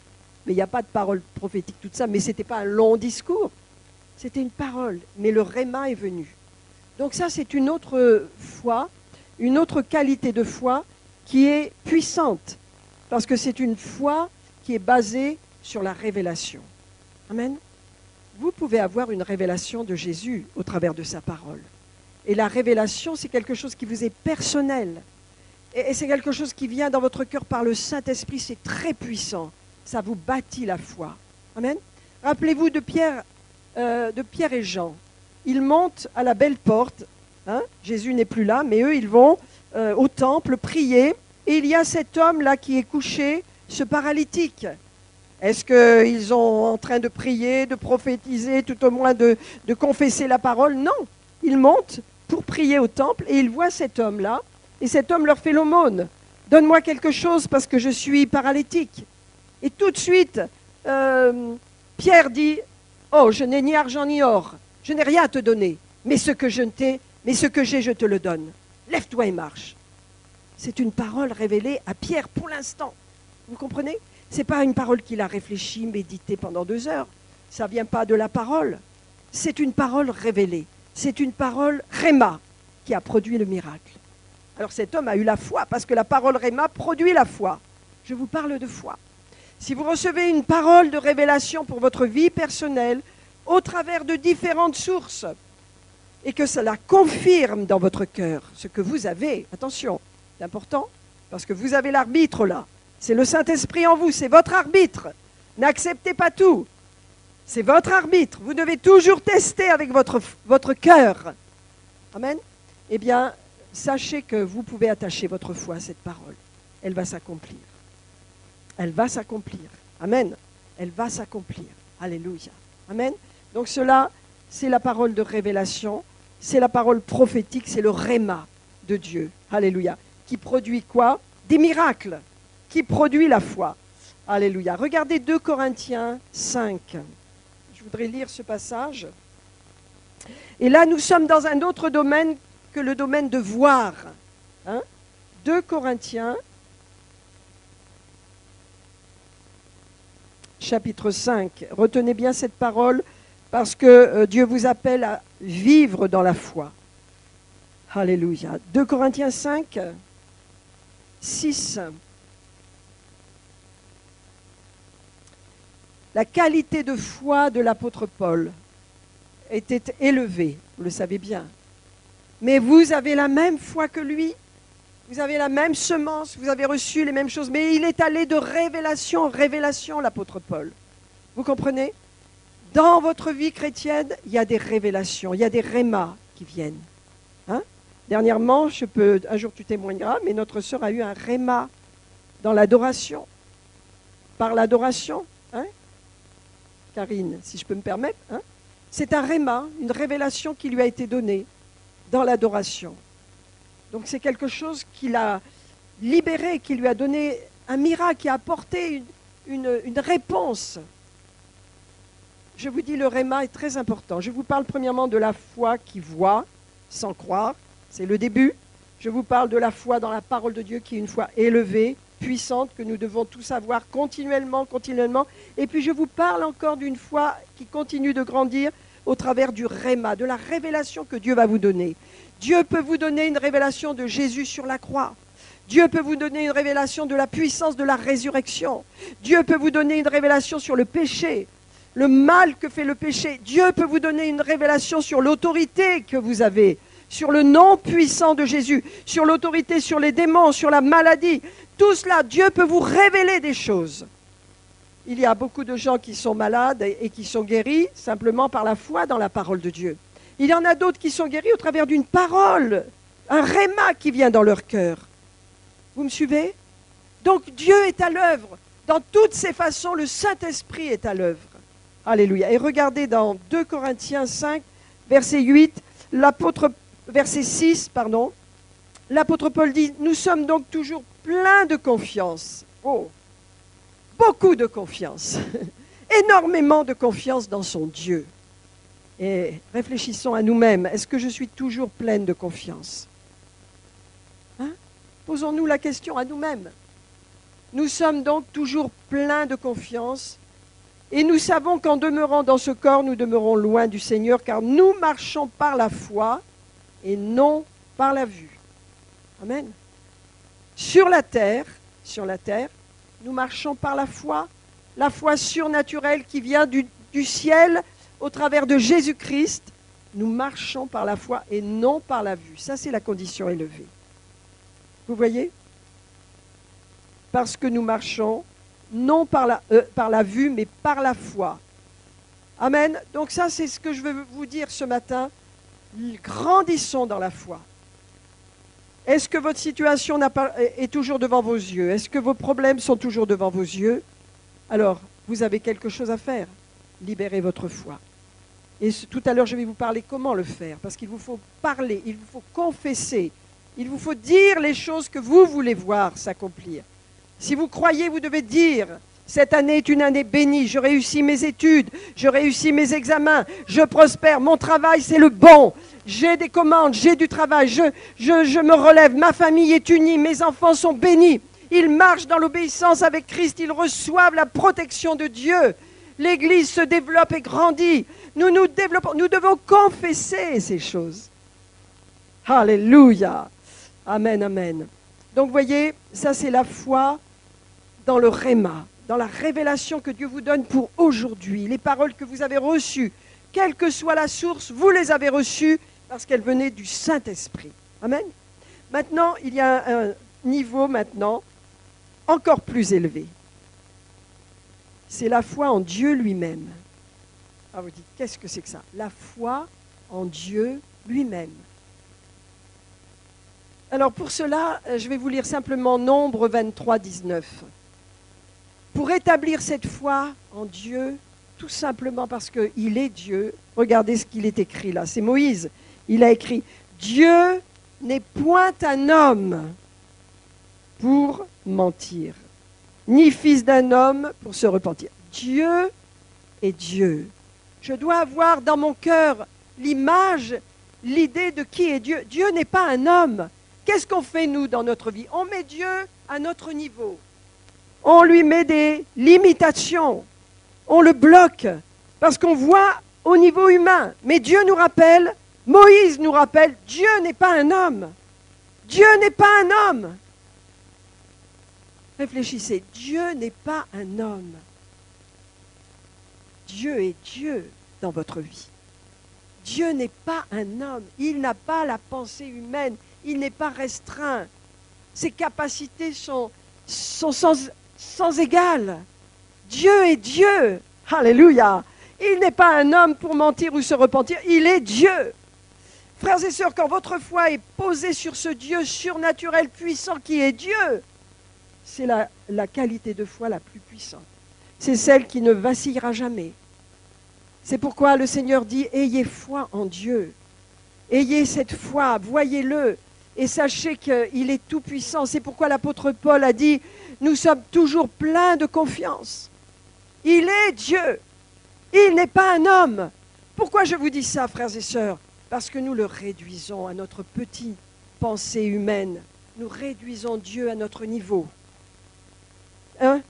Speaker 1: mais il n'y a pas de parole prophétique, tout ça, mais ce n'était pas un long discours, c'était une parole, mais le réma est venu. Donc ça, c'est une autre foi, une autre qualité de foi qui est puissante, parce que c'est une foi qui est basée sur la révélation. Amen. Vous pouvez avoir une révélation de Jésus au travers de sa parole. Et la révélation, c'est quelque chose qui vous est personnel. Et c'est quelque chose qui vient dans votre cœur par le Saint-Esprit, c'est très puissant. Ça vous bâtit la foi. Amen. Rappelez-vous de Pierre, euh, de Pierre et Jean. Ils montent à la belle porte. Hein, Jésus n'est plus là, mais eux, ils vont euh, au temple prier. Et il y a cet homme-là qui est couché, ce paralytique. Est-ce qu'ils sont en train de prier, de prophétiser, tout au moins de, de confesser la parole? Non. Ils montent pour prier au temple et ils voient cet homme-là. Et cet homme leur fait l'aumône. Donne-moi quelque chose parce que je suis paralytique. Et tout de suite, euh, Pierre dit, oh, je n'ai ni argent ni or. Je n'ai rien à te donner. Mais ce que je t'ai, mais ce que j'ai, je te le donne. Lève-toi et marche. C'est une parole révélée à Pierre pour l'instant. Vous comprenez? Ce n'est pas une parole qu'il a réfléchi, médité pendant deux heures. Ça ne vient pas de la parole. C'est une parole révélée. C'est une parole réma qui a produit le miracle. Alors cet homme a eu la foi, parce que la parole réma produit la foi. Je vous parle de foi. Si vous recevez une parole de révélation pour votre vie personnelle, au travers de différentes sources, et que cela confirme dans votre cœur ce que vous avez, attention, c'est important, parce que vous avez l'arbitre là. C'est le Saint-Esprit en vous, c'est votre arbitre. N'acceptez pas tout. C'est votre arbitre. Vous devez toujours tester avec votre, votre cœur. Amen. Eh bien, sachez que vous pouvez attacher votre foi à cette parole. Elle va s'accomplir. Elle va s'accomplir. Amen. Elle va s'accomplir. Alléluia. Amen. Donc cela, c'est la parole de révélation. C'est la parole prophétique. C'est le réma de Dieu. Alléluia. Qui produit quoi? Des miracles. Qui produit la foi. Alléluia. Regardez deux Corinthiens cinq. Je voudrais lire ce passage. Et là, nous sommes dans un autre domaine que le domaine de voir. Hein? deux Corinthiens, chapitre cinq. Retenez bien cette parole parce que euh, Dieu vous appelle à vivre dans la foi. Alléluia. deux Corinthiens cinq, six. La qualité de foi de l'apôtre Paul était élevée, vous le savez bien. Mais vous avez la même foi que lui, vous avez la même semence, vous avez reçu les mêmes choses, mais il est allé de révélation en révélation, l'apôtre Paul. Vous comprenez? Dans votre vie chrétienne, il y a des révélations, il y a des rémas qui viennent. Hein? Dernièrement, je peux, un jour tu témoigneras, mais notre sœur a eu un réma dans l'adoration. Par l'adoration, hein? Karine, si je peux me permettre, hein? C'est un réma, une révélation qui lui a été donnée dans l'adoration. Donc c'est quelque chose qui l'a libéré, qui lui a donné un miracle, qui a apporté une, une, une réponse. Je vous dis, le réma est très important. Je vous parle premièrement de la foi qui voit sans croire, c'est le début. Je vous parle de la foi dans la parole de Dieu qui est une foi élevée, puissante, que nous devons tous avoir continuellement, continuellement. Et puis je vous parle encore d'une foi qui continue de grandir au travers du réma, de la révélation que Dieu va vous donner. Dieu peut vous donner une révélation de Jésus sur la croix. Dieu peut vous donner une révélation de la puissance de la résurrection. Dieu peut vous donner une révélation sur le péché, le mal que fait le péché. Dieu peut vous donner une révélation sur l'autorité que vous avez, sur le nom puissant de Jésus, sur l'autorité sur les démons, sur la maladie. Tout cela, Dieu peut vous révéler des choses. Il y a beaucoup de gens qui sont malades et qui sont guéris simplement par la foi dans la parole de Dieu. Il y en a d'autres qui sont guéris au travers d'une parole, un réma qui vient dans leur cœur. Vous me suivez? Donc Dieu est à l'œuvre. Dans toutes ses façons, le Saint-Esprit est à l'œuvre. Alléluia. Et regardez dans deux Corinthiens cinq, verset huit, l'apôtre, verset six, pardon, l'apôtre Paul dit, nous sommes donc toujours pleins de confiance. Oh, beaucoup de confiance. Énormément de confiance dans son Dieu. Et réfléchissons à nous-mêmes. Est-ce que je suis toujours pleine de confiance? Hein? Posons-nous la question à nous-mêmes. Nous sommes donc toujours pleins de confiance et nous savons qu'en demeurant dans ce corps, nous demeurons loin du Seigneur car nous marchons par la foi et non par la vue. Amen. Sur la terre, sur la terre, nous marchons par la foi, la foi surnaturelle qui vient du, du ciel au travers de Jésus-Christ. Nous marchons par la foi et non par la vue. Ça, c'est la condition élevée. Vous voyez? Parce que nous marchons non par la, euh, par la vue, mais par la foi. Amen. Donc ça, c'est ce que je veux vous dire ce matin. Grandissons dans la foi. Est-ce que votre situation n'a pas, est toujours devant vos yeux? Est-ce que vos problèmes sont toujours devant vos yeux? Alors, vous avez quelque chose à faire. Libérez votre foi. Et tout à l'heure, je vais vous parler comment le faire. Parce qu'il vous faut parler, il vous faut confesser. Il vous faut dire les choses que vous voulez voir s'accomplir. Si vous croyez, vous devez dire, cette année est une année bénie, je réussis mes études, je réussis mes examens, je prospère, mon travail c'est le bon, j'ai des commandes, j'ai du travail, je, je, je me relève, ma famille est unie, mes enfants sont bénis, ils marchent dans l'obéissance avec Christ, ils reçoivent la protection de Dieu, l'Église se développe et grandit, nous nous développons, nous devons confesser ces choses. Alléluia, amen, amen. Donc vous voyez, ça c'est la foi dans le réma, dans la révélation que Dieu vous donne pour aujourd'hui. Les paroles que vous avez reçues, quelle que soit la source, vous les avez reçues parce qu'elles venaient du Saint-Esprit. Amen. Maintenant, il y a un niveau maintenant encore plus élevé. C'est la foi en Dieu lui-même. Ah, vous dites, qu'est-ce que c'est que ça? La foi en Dieu lui-même. Alors pour cela, je vais vous lire simplement Nombre vingt-trois, dix-neuf. Pour établir cette foi en Dieu, tout simplement parce qu'il est Dieu, regardez ce qu'il est écrit là, c'est Moïse. Il a écrit « Dieu n'est point un homme pour mentir, ni fils d'un homme pour se repentir. Dieu est Dieu. » Je dois avoir dans mon cœur l'image, l'idée de qui est Dieu. Dieu n'est pas un homme. Qu'est-ce qu'on fait nous dans notre vie? On met Dieu à notre niveau. On lui met des limitations, on le bloque, parce qu'on voit au niveau humain. Mais Dieu nous rappelle, Moïse nous rappelle, Dieu n'est pas un homme. Dieu n'est pas un homme. Réfléchissez, Dieu n'est pas un homme. Dieu est Dieu dans votre vie. Dieu n'est pas un homme, il n'a pas la pensée humaine, il n'est pas restreint. Ses capacités sont, sont sans... sans égal. Dieu est Dieu. Alléluia. Il n'est pas un homme pour mentir ou se repentir. Il est Dieu. Frères et sœurs, quand votre foi est posée sur ce Dieu surnaturel, puissant qui est Dieu, c'est la, la qualité de foi la plus puissante. C'est celle qui ne vacillera jamais. C'est pourquoi le Seigneur dit, ayez foi en Dieu. Ayez cette foi, voyez-le. Et sachez qu'il est tout puissant. C'est pourquoi l'apôtre Paul a dit, nous sommes toujours pleins de confiance. Il est Dieu. Il n'est pas un homme. Pourquoi je vous dis ça, frères et sœurs? Parce que nous le réduisons à notre petite pensée humaine. Nous réduisons Dieu à notre niveau. Hein?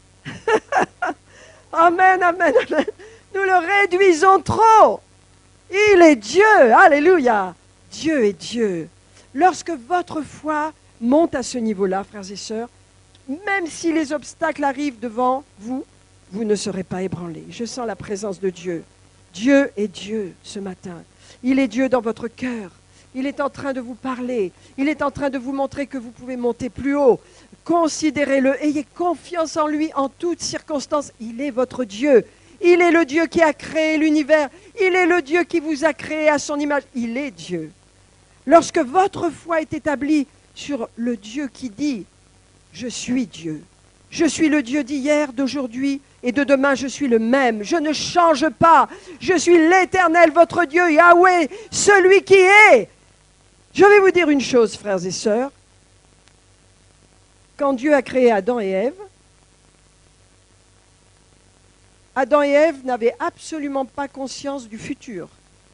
Speaker 1: Amen, amen, amen. Nous le réduisons trop. Il est Dieu. Alléluia. Dieu est Dieu. Lorsque votre foi monte à ce niveau-là, frères et sœurs, même si les obstacles arrivent devant vous, vous ne serez pas ébranlés. Je sens la présence de Dieu. Dieu est Dieu ce matin. Il est Dieu dans votre cœur. Il est en train de vous parler. Il est en train de vous montrer que vous pouvez monter plus haut. Considérez-le. Ayez confiance en lui en toutes circonstances. Il est votre Dieu. Il est le Dieu qui a créé l'univers. Il est le Dieu qui vous a créé à son image. Il est Dieu. Lorsque votre foi est établie sur le Dieu qui dit « Je suis Dieu », je suis le Dieu d'hier, d'aujourd'hui et de demain, je suis le même, je ne change pas, je suis l'Éternel, votre Dieu, Yahweh, celui qui est. Je vais vous dire une chose, frères et sœurs. Quand Dieu a créé Adam et Ève, Adam et Ève n'avaient absolument pas conscience du futur.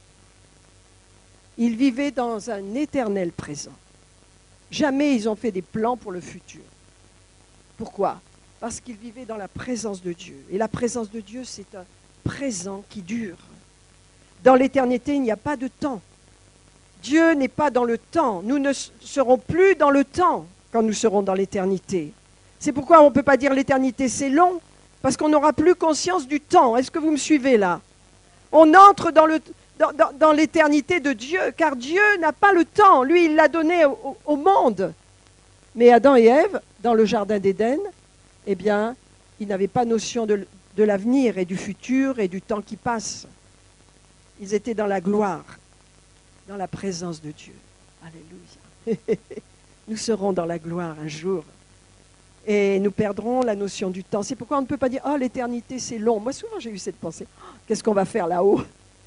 Speaker 1: Ils vivaient dans un éternel présent. Jamais ils ont fait des plans pour le futur. Pourquoi? Parce qu'ils vivaient dans la présence de Dieu. Et la présence de Dieu, c'est un présent qui dure. Dans l'éternité, il n'y a pas de temps. Dieu n'est pas dans le temps. Nous ne serons plus dans le temps quand nous serons dans l'éternité. C'est pourquoi on ne peut pas dire l'éternité, c'est long, parce qu'on n'aura plus conscience du temps. Est-ce que vous me suivez là? On entre dans, le, dans, dans, dans l'éternité de Dieu, car Dieu n'a pas le temps. Lui, il l'a donné au, au monde. Mais Adam et Ève, dans le jardin d'Éden, eh bien, ils n'avaient pas notion de, de l'avenir et du futur et du temps qui passe. Ils étaient dans la gloire, dans la présence de Dieu. Alléluia. Nous serons dans la gloire un jour. Et nous perdrons la notion du temps. C'est pourquoi on ne peut pas dire « Oh, l'éternité, c'est long ». Moi, souvent, j'ai eu cette pensée. Oh, qu'est-ce qu'on va faire là-haut?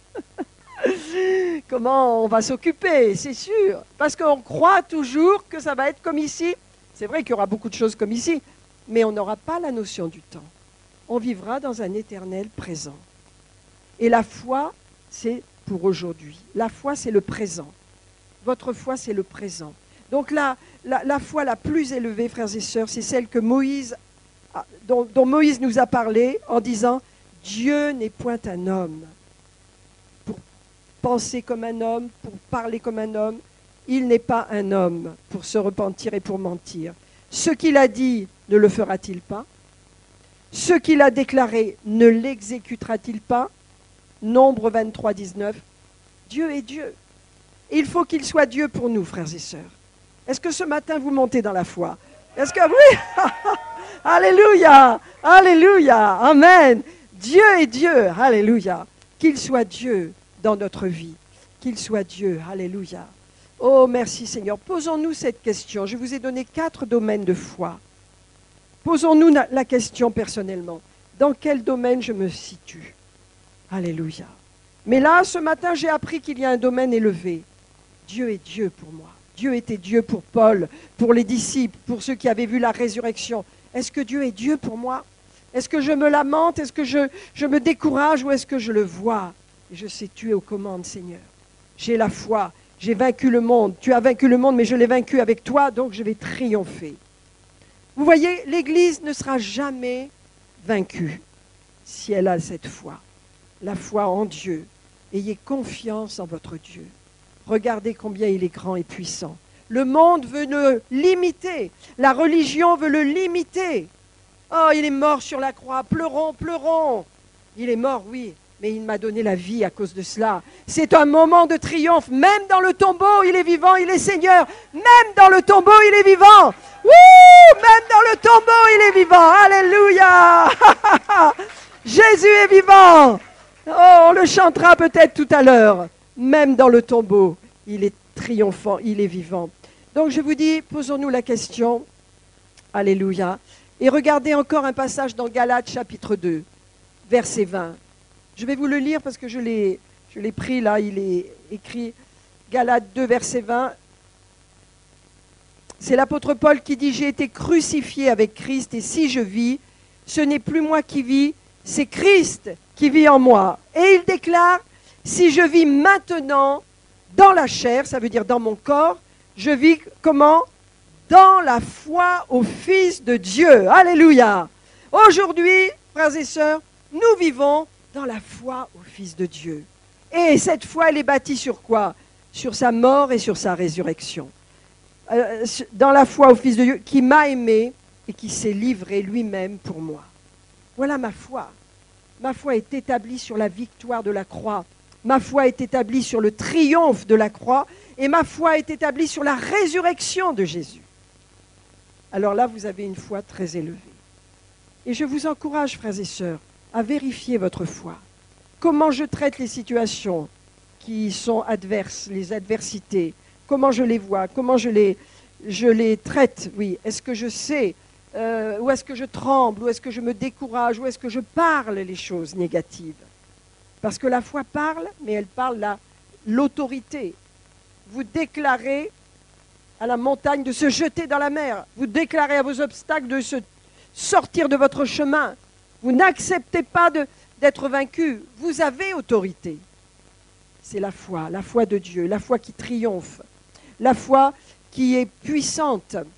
Speaker 1: Comment on va s'occuper? C'est sûr. Parce qu'on croit toujours que ça va être comme ici. C'est vrai qu'il y aura beaucoup de choses comme ici, mais on n'aura pas la notion du temps. On vivra dans un éternel présent. Et la foi, c'est pour aujourd'hui. La foi, c'est le présent. Votre foi, c'est le présent. Donc la, la, la foi la plus élevée, frères et sœurs, c'est celle que Moïse, dont, dont Moïse nous a parlé en disant « Dieu n'est point un homme pour penser comme un homme, pour parler comme un homme. Il n'est pas un homme pour se repentir et pour mentir. Ce qu'il a dit, ne le fera-t-il pas? Ce qu'il a déclaré, ne l'exécutera-t-il pas ?» Nombre vingt-trois, dix-neuf. Dieu est Dieu. Et il faut qu'il soit Dieu pour nous, frères et sœurs. Est-ce que ce matin, vous montez dans la foi? Est-ce que oui? Alléluia! Alléluia! Amen! Dieu est Dieu. Alléluia! Qu'il soit Dieu dans notre vie. Qu'il soit Dieu. Alléluia! Oh, merci Seigneur. Posons-nous cette question. Je vous ai donné quatre domaines de foi. Posons-nous la question personnellement. Dans quel domaine je me situe? Alléluia. Mais là, ce matin, j'ai appris qu'il y a un domaine élevé. Dieu est Dieu pour moi. Dieu était Dieu pour Paul, pour les disciples, pour ceux qui avaient vu la résurrection. Est-ce que Dieu est Dieu pour moi? Est-ce que je me lamente? Est-ce que je, je me décourage ou est-ce que je le vois? Et je sais, tu es aux commandes, Seigneur. J'ai la foi, j'ai vaincu le monde. Tu as vaincu le monde, mais je l'ai vaincu avec toi, donc je vais triompher. Vous voyez, l'Église ne sera jamais vaincue si elle a cette foi. La foi en Dieu. Ayez confiance en votre Dieu. Regardez combien il est grand et puissant. Le monde veut le limiter. La religion veut le limiter. Oh, il est mort sur la croix. Pleurons, pleurons. Il est mort, oui, mais il m'a donné la vie à cause de cela. C'est un moment de triomphe. Même dans le tombeau, il est vivant, il est Seigneur. Même dans le tombeau, il est vivant. Wouh! Même dans le tombeau, il est vivant. Alléluia! Jésus est vivant. Oh, on le chantera peut-être tout à l'heure. Même dans le tombeau, il est triomphant, il est vivant. Donc je vous dis, posons-nous la question. Alléluia. Et regardez encore un passage dans Galates chapitre deux, verset vingt. Je vais vous le lire parce que je l'ai, je l'ai pris là, il est écrit. Galates deux, verset vingt. C'est l'apôtre Paul qui dit « J'ai été crucifié avec Christ et si je vis, ce n'est plus moi qui vis, c'est Christ qui vit en moi. » Et il déclare « Si je vis maintenant dans la chair, ça veut dire dans mon corps, je vis comment? Dans la foi au Fils de Dieu. » Alléluia! Aujourd'hui, frères et sœurs, nous vivons dans la foi au Fils de Dieu. Et cette foi, elle est bâtie sur quoi? Sur sa mort et sur sa résurrection. Euh, dans la foi au Fils de Dieu, qui m'a aimé et qui s'est livré lui-même pour moi. Voilà ma foi. Ma foi est établie sur la victoire de la croix. Ma foi est établie sur le triomphe de la croix. Et ma foi est établie sur la résurrection de Jésus. Alors là, vous avez une foi très élevée. Et je vous encourage, frères et sœurs, à vérifier votre foi. Comment je traite les situations qui sont adverses, les adversités? Comment je les vois? Comment je les, je les traite? Oui. Est-ce que je sais? Euh, ou est-ce que je tremble? Ou est-ce que je me décourage? Ou est-ce que je parle les choses négatives? Parce que la foi parle, mais elle parle la, l'autorité. Vous déclarez à la montagne de se jeter dans la mer. Vous déclarez à vos obstacles de se sortir de votre chemin. Vous n'acceptez pas de, d'être vaincu. Vous avez autorité. C'est la foi, la foi de Dieu, la foi qui triomphe, la foi qui est puissante.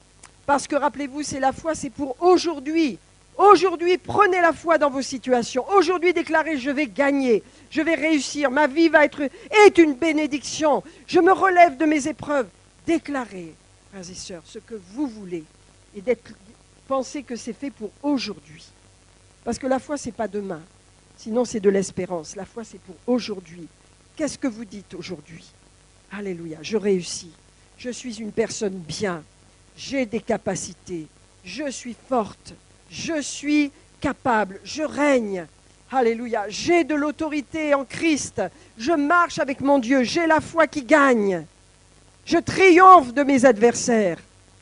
Speaker 1: Parce que rappelez-vous, c'est la foi, c'est pour aujourd'hui. Aujourd'hui, prenez la foi dans vos situations. Aujourd'hui, déclarez, je vais gagner, je vais réussir, ma vie va être est une bénédiction. Je me relève de mes épreuves. Déclarez, frères et sœurs, ce que vous voulez. Et d'être, pensez que c'est fait pour aujourd'hui. Parce que la foi, ce n'est pas demain. Sinon, c'est de l'espérance. La foi, c'est pour aujourd'hui. Qu'est-ce que vous dites aujourd'hui? Alléluia, je réussis. Je suis une personne bien. J'ai des capacités. Je suis forte. Je suis capable. Je règne. Alléluia. J'ai de l'autorité en Christ. Je marche avec mon Dieu. J'ai la foi qui gagne. Je triomphe de mes adversaires.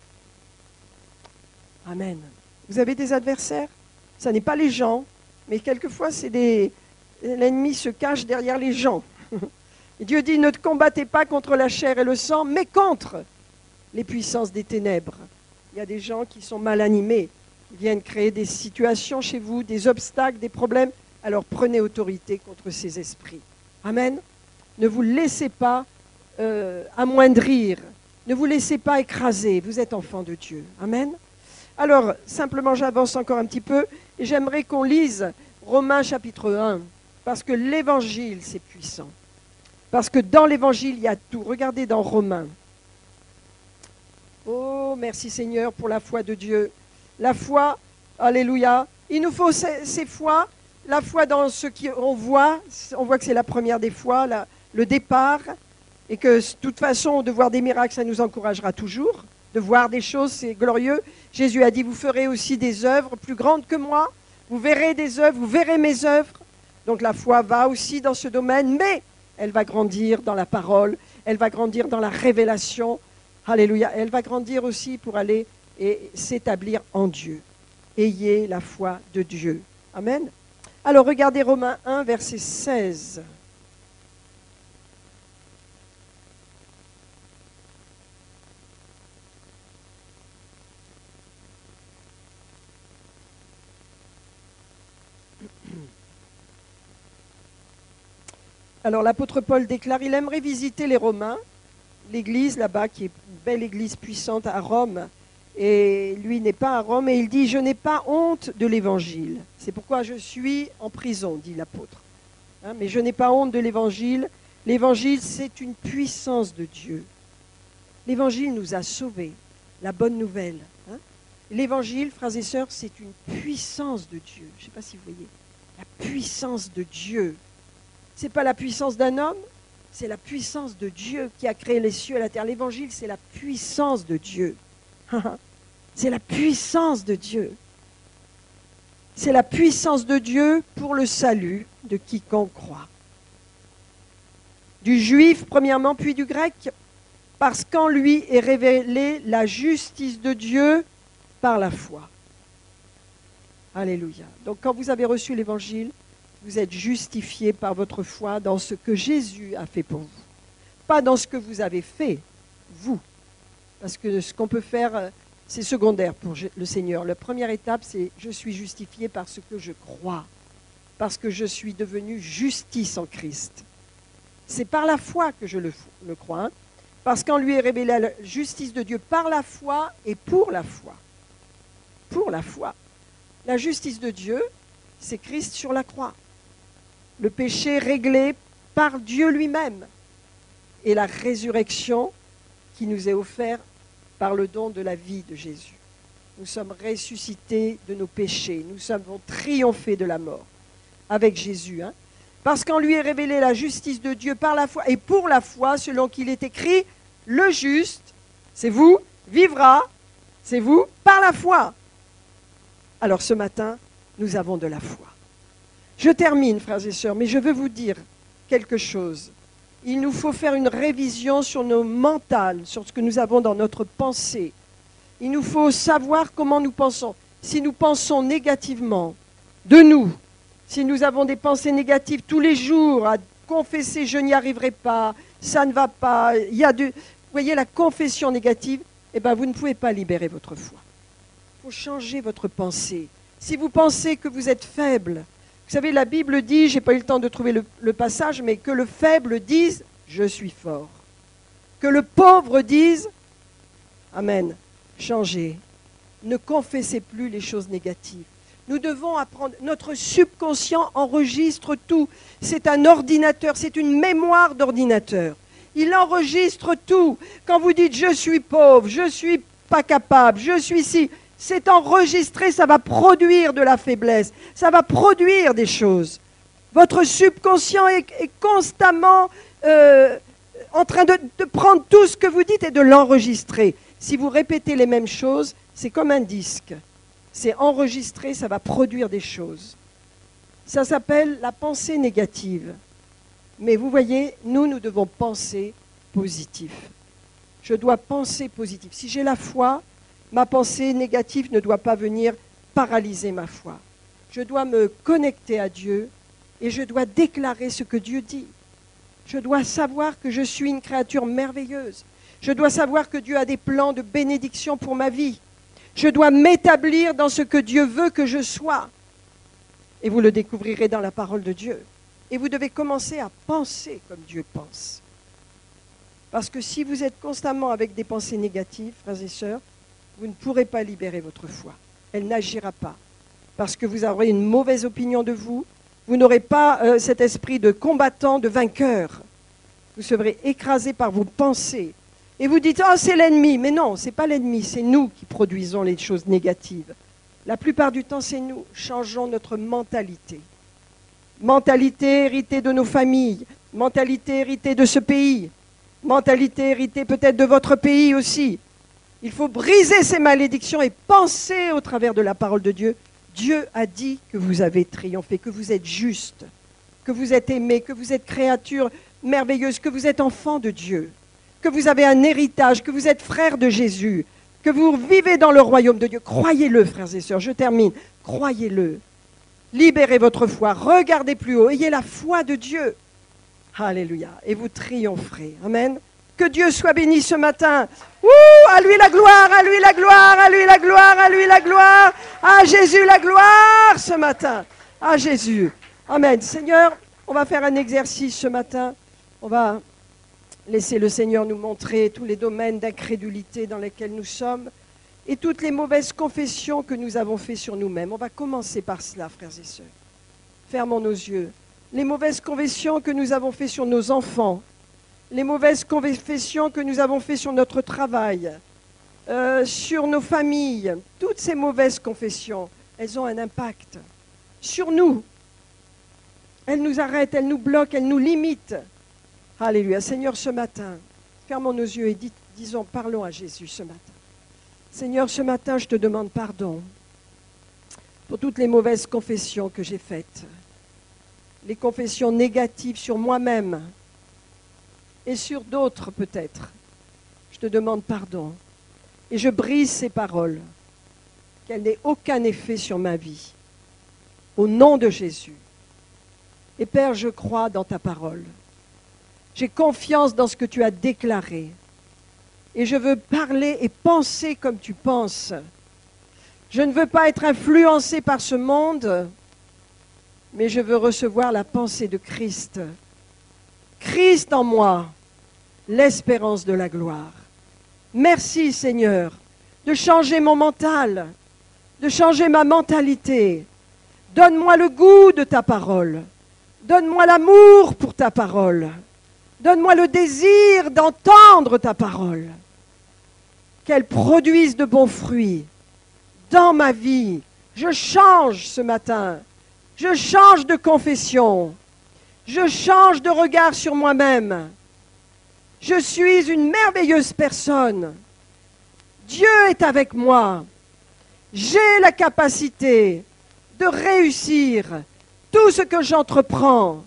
Speaker 1: Amen. Vous avez des adversaires? Ce n'est pas les gens, mais quelquefois, c'est des... l'ennemi se cache derrière les gens. Et Dieu dit, ne te combattez pas contre la chair et le sang, mais contre les puissances des ténèbres. Il y a des gens qui sont mal animés, qui viennent créer des situations chez vous, des obstacles, des problèmes. Alors prenez autorité contre ces esprits. Amen. Ne vous laissez pas euh, amoindrir. Ne vous laissez pas écraser. Vous êtes enfant de Dieu. Amen. Alors, simplement, j'avance encore un petit peu. Et j'aimerais qu'on lise Romains chapitre un. Parce que l'évangile, c'est puissant. Parce que dans l'évangile, il y a tout. Regardez dans Romains. Oh, merci Seigneur pour la foi de Dieu. La foi, alléluia. Il nous faut ces, ces foi, la foi dans ce qu'on voit. On voit que c'est la première des fois, la, le départ. Et que de toute façon, de voir des miracles, ça nous encouragera toujours. De voir des choses, c'est glorieux. Jésus a dit, vous ferez aussi des œuvres plus grandes que moi. Vous verrez des œuvres, vous verrez mes œuvres. Donc la foi va aussi dans ce domaine, mais elle va grandir dans la parole, elle va grandir dans la révélation. Alléluia. Elle va grandir aussi pour aller et s'établir en Dieu. Ayez la foi de Dieu. Amen. Alors regardez Romains un, verset seize. Alors l'apôtre Paul déclare, il aimerait visiter les Romains, l'église là-bas, qui est une belle église puissante à Rome, et lui n'est pas à Rome, et il dit, je n'ai pas honte de l'évangile. C'est pourquoi je suis en prison, dit l'apôtre. Hein, mais je n'ai pas honte de l'évangile. L'évangile, c'est une puissance de Dieu. L'évangile nous a sauvés, la bonne nouvelle. Hein. L'évangile, frères et sœurs, c'est une puissance de Dieu. Je ne sais pas si vous voyez, la puissance de Dieu. Ce n'est pas la puissance d'un homme, c'est la puissance de Dieu qui a créé les cieux et la terre. L'évangile, c'est la puissance de Dieu. C'est la puissance de Dieu. C'est la puissance de Dieu pour le salut de quiconque croit. Du juif, premièrement, puis du grec, parce qu'en lui est révélée la justice de Dieu par la foi. Alléluia. Donc quand vous avez reçu l'évangile, vous êtes justifié par votre foi dans ce que Jésus a fait pour vous. Pas dans ce que vous avez fait, vous. Parce que ce qu'on peut faire, c'est secondaire pour le Seigneur. La première étape, c'est je suis justifié parce que je crois. Parce que je suis devenu justice en Christ. C'est par la foi que je le, le crois. Hein, parce qu'en lui est révélée la justice de Dieu par la foi et pour la foi. Pour la foi. La justice de Dieu, c'est Christ sur la croix. Le péché réglé par Dieu lui-même et la résurrection qui nous est offerte par le don de la vie de Jésus. Nous sommes ressuscités de nos péchés, nous avons triomphé de la mort avec Jésus. Hein, parce qu'en lui est révélée la justice de Dieu par la foi et pour la foi, selon qu'il est écrit, le juste, c'est vous, vivra, c'est vous, par la foi. Alors ce matin, nous avons de la foi. Je termine, frères et sœurs, mais je veux vous dire quelque chose. Il nous faut faire une révision sur nos mentales, sur ce que nous avons dans notre pensée. Il nous faut savoir comment nous pensons. Si nous pensons négativement de nous, si nous avons des pensées négatives tous les jours, à confesser « je n'y arriverai pas »,« ça ne va pas », il y a de, vous voyez la confession négative, eh bien vous ne pouvez pas libérer votre foi. Il faut changer votre pensée. Si vous pensez que vous êtes faible, vous savez, la Bible dit, je n'ai pas eu le temps de trouver le, le passage, mais que le faible dise « je suis fort ». Que le pauvre dise « Amen ». Changez ne confessez plus les choses négatives. Nous devons apprendre, notre subconscient enregistre tout. C'est un ordinateur, c'est une mémoire d'ordinateur. Il enregistre tout. Quand vous dites « je suis pauvre »,« je suis pas capable »,« je suis ci », c'est enregistré, ça va produire de la faiblesse, ça va produire des choses. Votre subconscient est, est constamment euh, en train de, de prendre tout ce que vous dites et de l'enregistrer. Si vous répétez les mêmes choses, c'est comme un disque. C'est enregistré, ça va produire des choses. Ça s'appelle la pensée négative. Mais vous voyez, nous, nous devons penser positif. Je dois penser positif. Si j'ai la foi, ma pensée négative ne doit pas venir paralyser ma foi. Je dois me connecter à Dieu et je dois déclarer ce que Dieu dit. Je dois savoir que je suis une créature merveilleuse. Je dois savoir que Dieu a des plans de bénédiction pour ma vie. Je dois m'établir dans ce que Dieu veut que je sois. Et vous le découvrirez dans la parole de Dieu. Et vous devez commencer à penser comme Dieu pense. Parce que si vous êtes constamment avec des pensées négatives, frères et sœurs, vous ne pourrez pas libérer votre foi. Elle n'agira pas. Parce que vous aurez une mauvaise opinion de vous. Vous n'aurez pas euh, cet esprit de combattant, de vainqueur. Vous serez écrasé par vos pensées. Et vous dites, oh, c'est l'ennemi. Mais non, ce n'est pas l'ennemi, c'est nous qui produisons les choses négatives. La plupart du temps, c'est nous. Changeons notre mentalité. Mentalité héritée de nos familles, mentalité héritée de ce pays, mentalité héritée peut-être de votre pays aussi. Il faut briser ces malédictions et penser au travers de la parole de Dieu. Dieu a dit que vous avez triomphé, que vous êtes juste, que vous êtes aimé, que vous êtes créature merveilleuse, que vous êtes enfant de Dieu, que vous avez un héritage, que vous êtes frère de Jésus, que vous vivez dans le royaume de Dieu. Croyez-le, frères et sœurs, je termine. Croyez-le. Libérez votre foi, regardez plus haut, ayez la foi de Dieu. Alléluia. Et vous triompherez. Amen. Que Dieu soit béni ce matin. Ouh, à lui la gloire, à lui la gloire, à lui la gloire, à lui la gloire. À Jésus la gloire ce matin. À Jésus. Amen. Seigneur, on va faire un exercice ce matin. On va laisser le Seigneur nous montrer tous les domaines d'incrédulité dans lesquels nous sommes et toutes les mauvaises confessions que nous avons faites sur nous-mêmes. On va commencer par cela, frères et sœurs. Fermons nos yeux. Les mauvaises confessions que nous avons faites sur nos enfants, les mauvaises confessions que nous avons faites sur notre travail, euh, sur nos familles, toutes ces mauvaises confessions, elles ont un impact sur nous. Elles nous arrêtent, elles nous bloquent, elles nous limitent. Alléluia. Seigneur, ce matin, fermons nos yeux et dis, disons, parlons à Jésus ce matin. Seigneur, ce matin, je te demande pardon pour toutes les mauvaises confessions que j'ai faites, les confessions négatives sur moi-même et sur d'autres peut-être. Je te demande pardon et je brise ces paroles, qu'elles n'aient aucun effet sur ma vie, au nom de Jésus. Et Père, je crois dans ta parole. J'ai confiance dans ce que tu as déclaré. Et je veux parler et penser comme tu penses. Je ne veux pas être influencé par ce monde, mais je veux recevoir la pensée de Christ. Christ en moi, l'espérance de la gloire. Merci Seigneur de changer mon mental, de changer ma mentalité. Donne-moi le goût de ta parole. Donne-moi l'amour pour ta parole. Donne-moi le désir d'entendre ta parole. Qu'elle produise de bons fruits dans ma vie. Je change ce matin. Je change de confession. Je change de regard sur moi-même. Je suis une merveilleuse personne. Dieu est avec moi. J'ai la capacité de réussir tout ce que j'entreprends.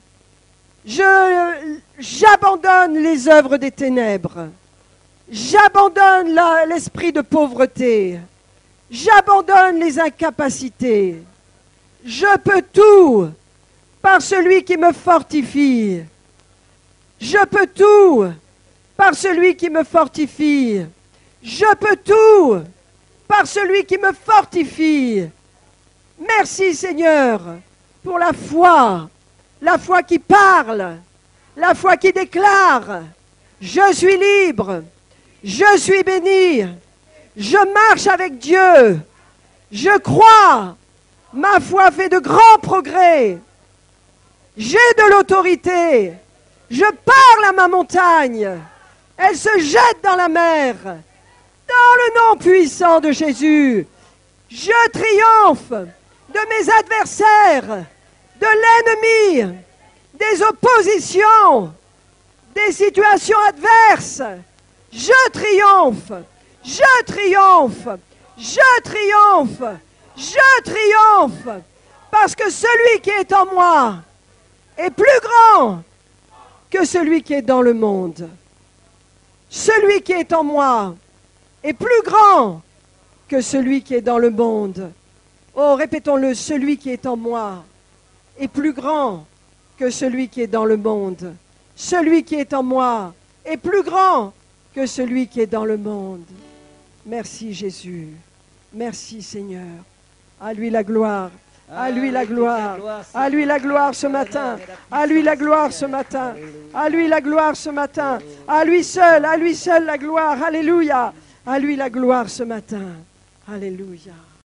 Speaker 1: Je, j'abandonne les œuvres des ténèbres. J'abandonne la, l'esprit de pauvreté. J'abandonne les incapacités. Je peux tout par celui qui me fortifie. Je peux tout par celui qui me fortifie. Je peux tout par celui qui me fortifie. Merci Seigneur pour la foi. La foi qui parle, la foi qui déclare, je suis libre, je suis béni, Je marche avec Dieu. Je crois. Ma foi fait de grands progrès. J'ai de l'autorité. Je parle à ma montagne. Elle se jette dans la mer. Dans le nom puissant de Jésus, je triomphe de mes adversaires, de l'ennemi, des oppositions, des situations adverses. Je triomphe, je triomphe, je triomphe, je triomphe, parce que celui qui est en moi est plus grand que celui qui est dans le monde. Celui qui est en moi est plus grand que celui qui est dans le monde. Oh, répétons-le, celui qui est en moi est plus grand que celui qui est dans le monde. Celui qui est en moi est plus grand que celui qui est dans le monde. Merci Jésus. Merci Seigneur. À lui la gloire. À lui la gloire. À lui la gloire ce matin. À lui la gloire ce matin. À lui la gloire ce matin. À lui seul, à lui seul la gloire. Alléluia. À lui la gloire ce matin. Alléluia.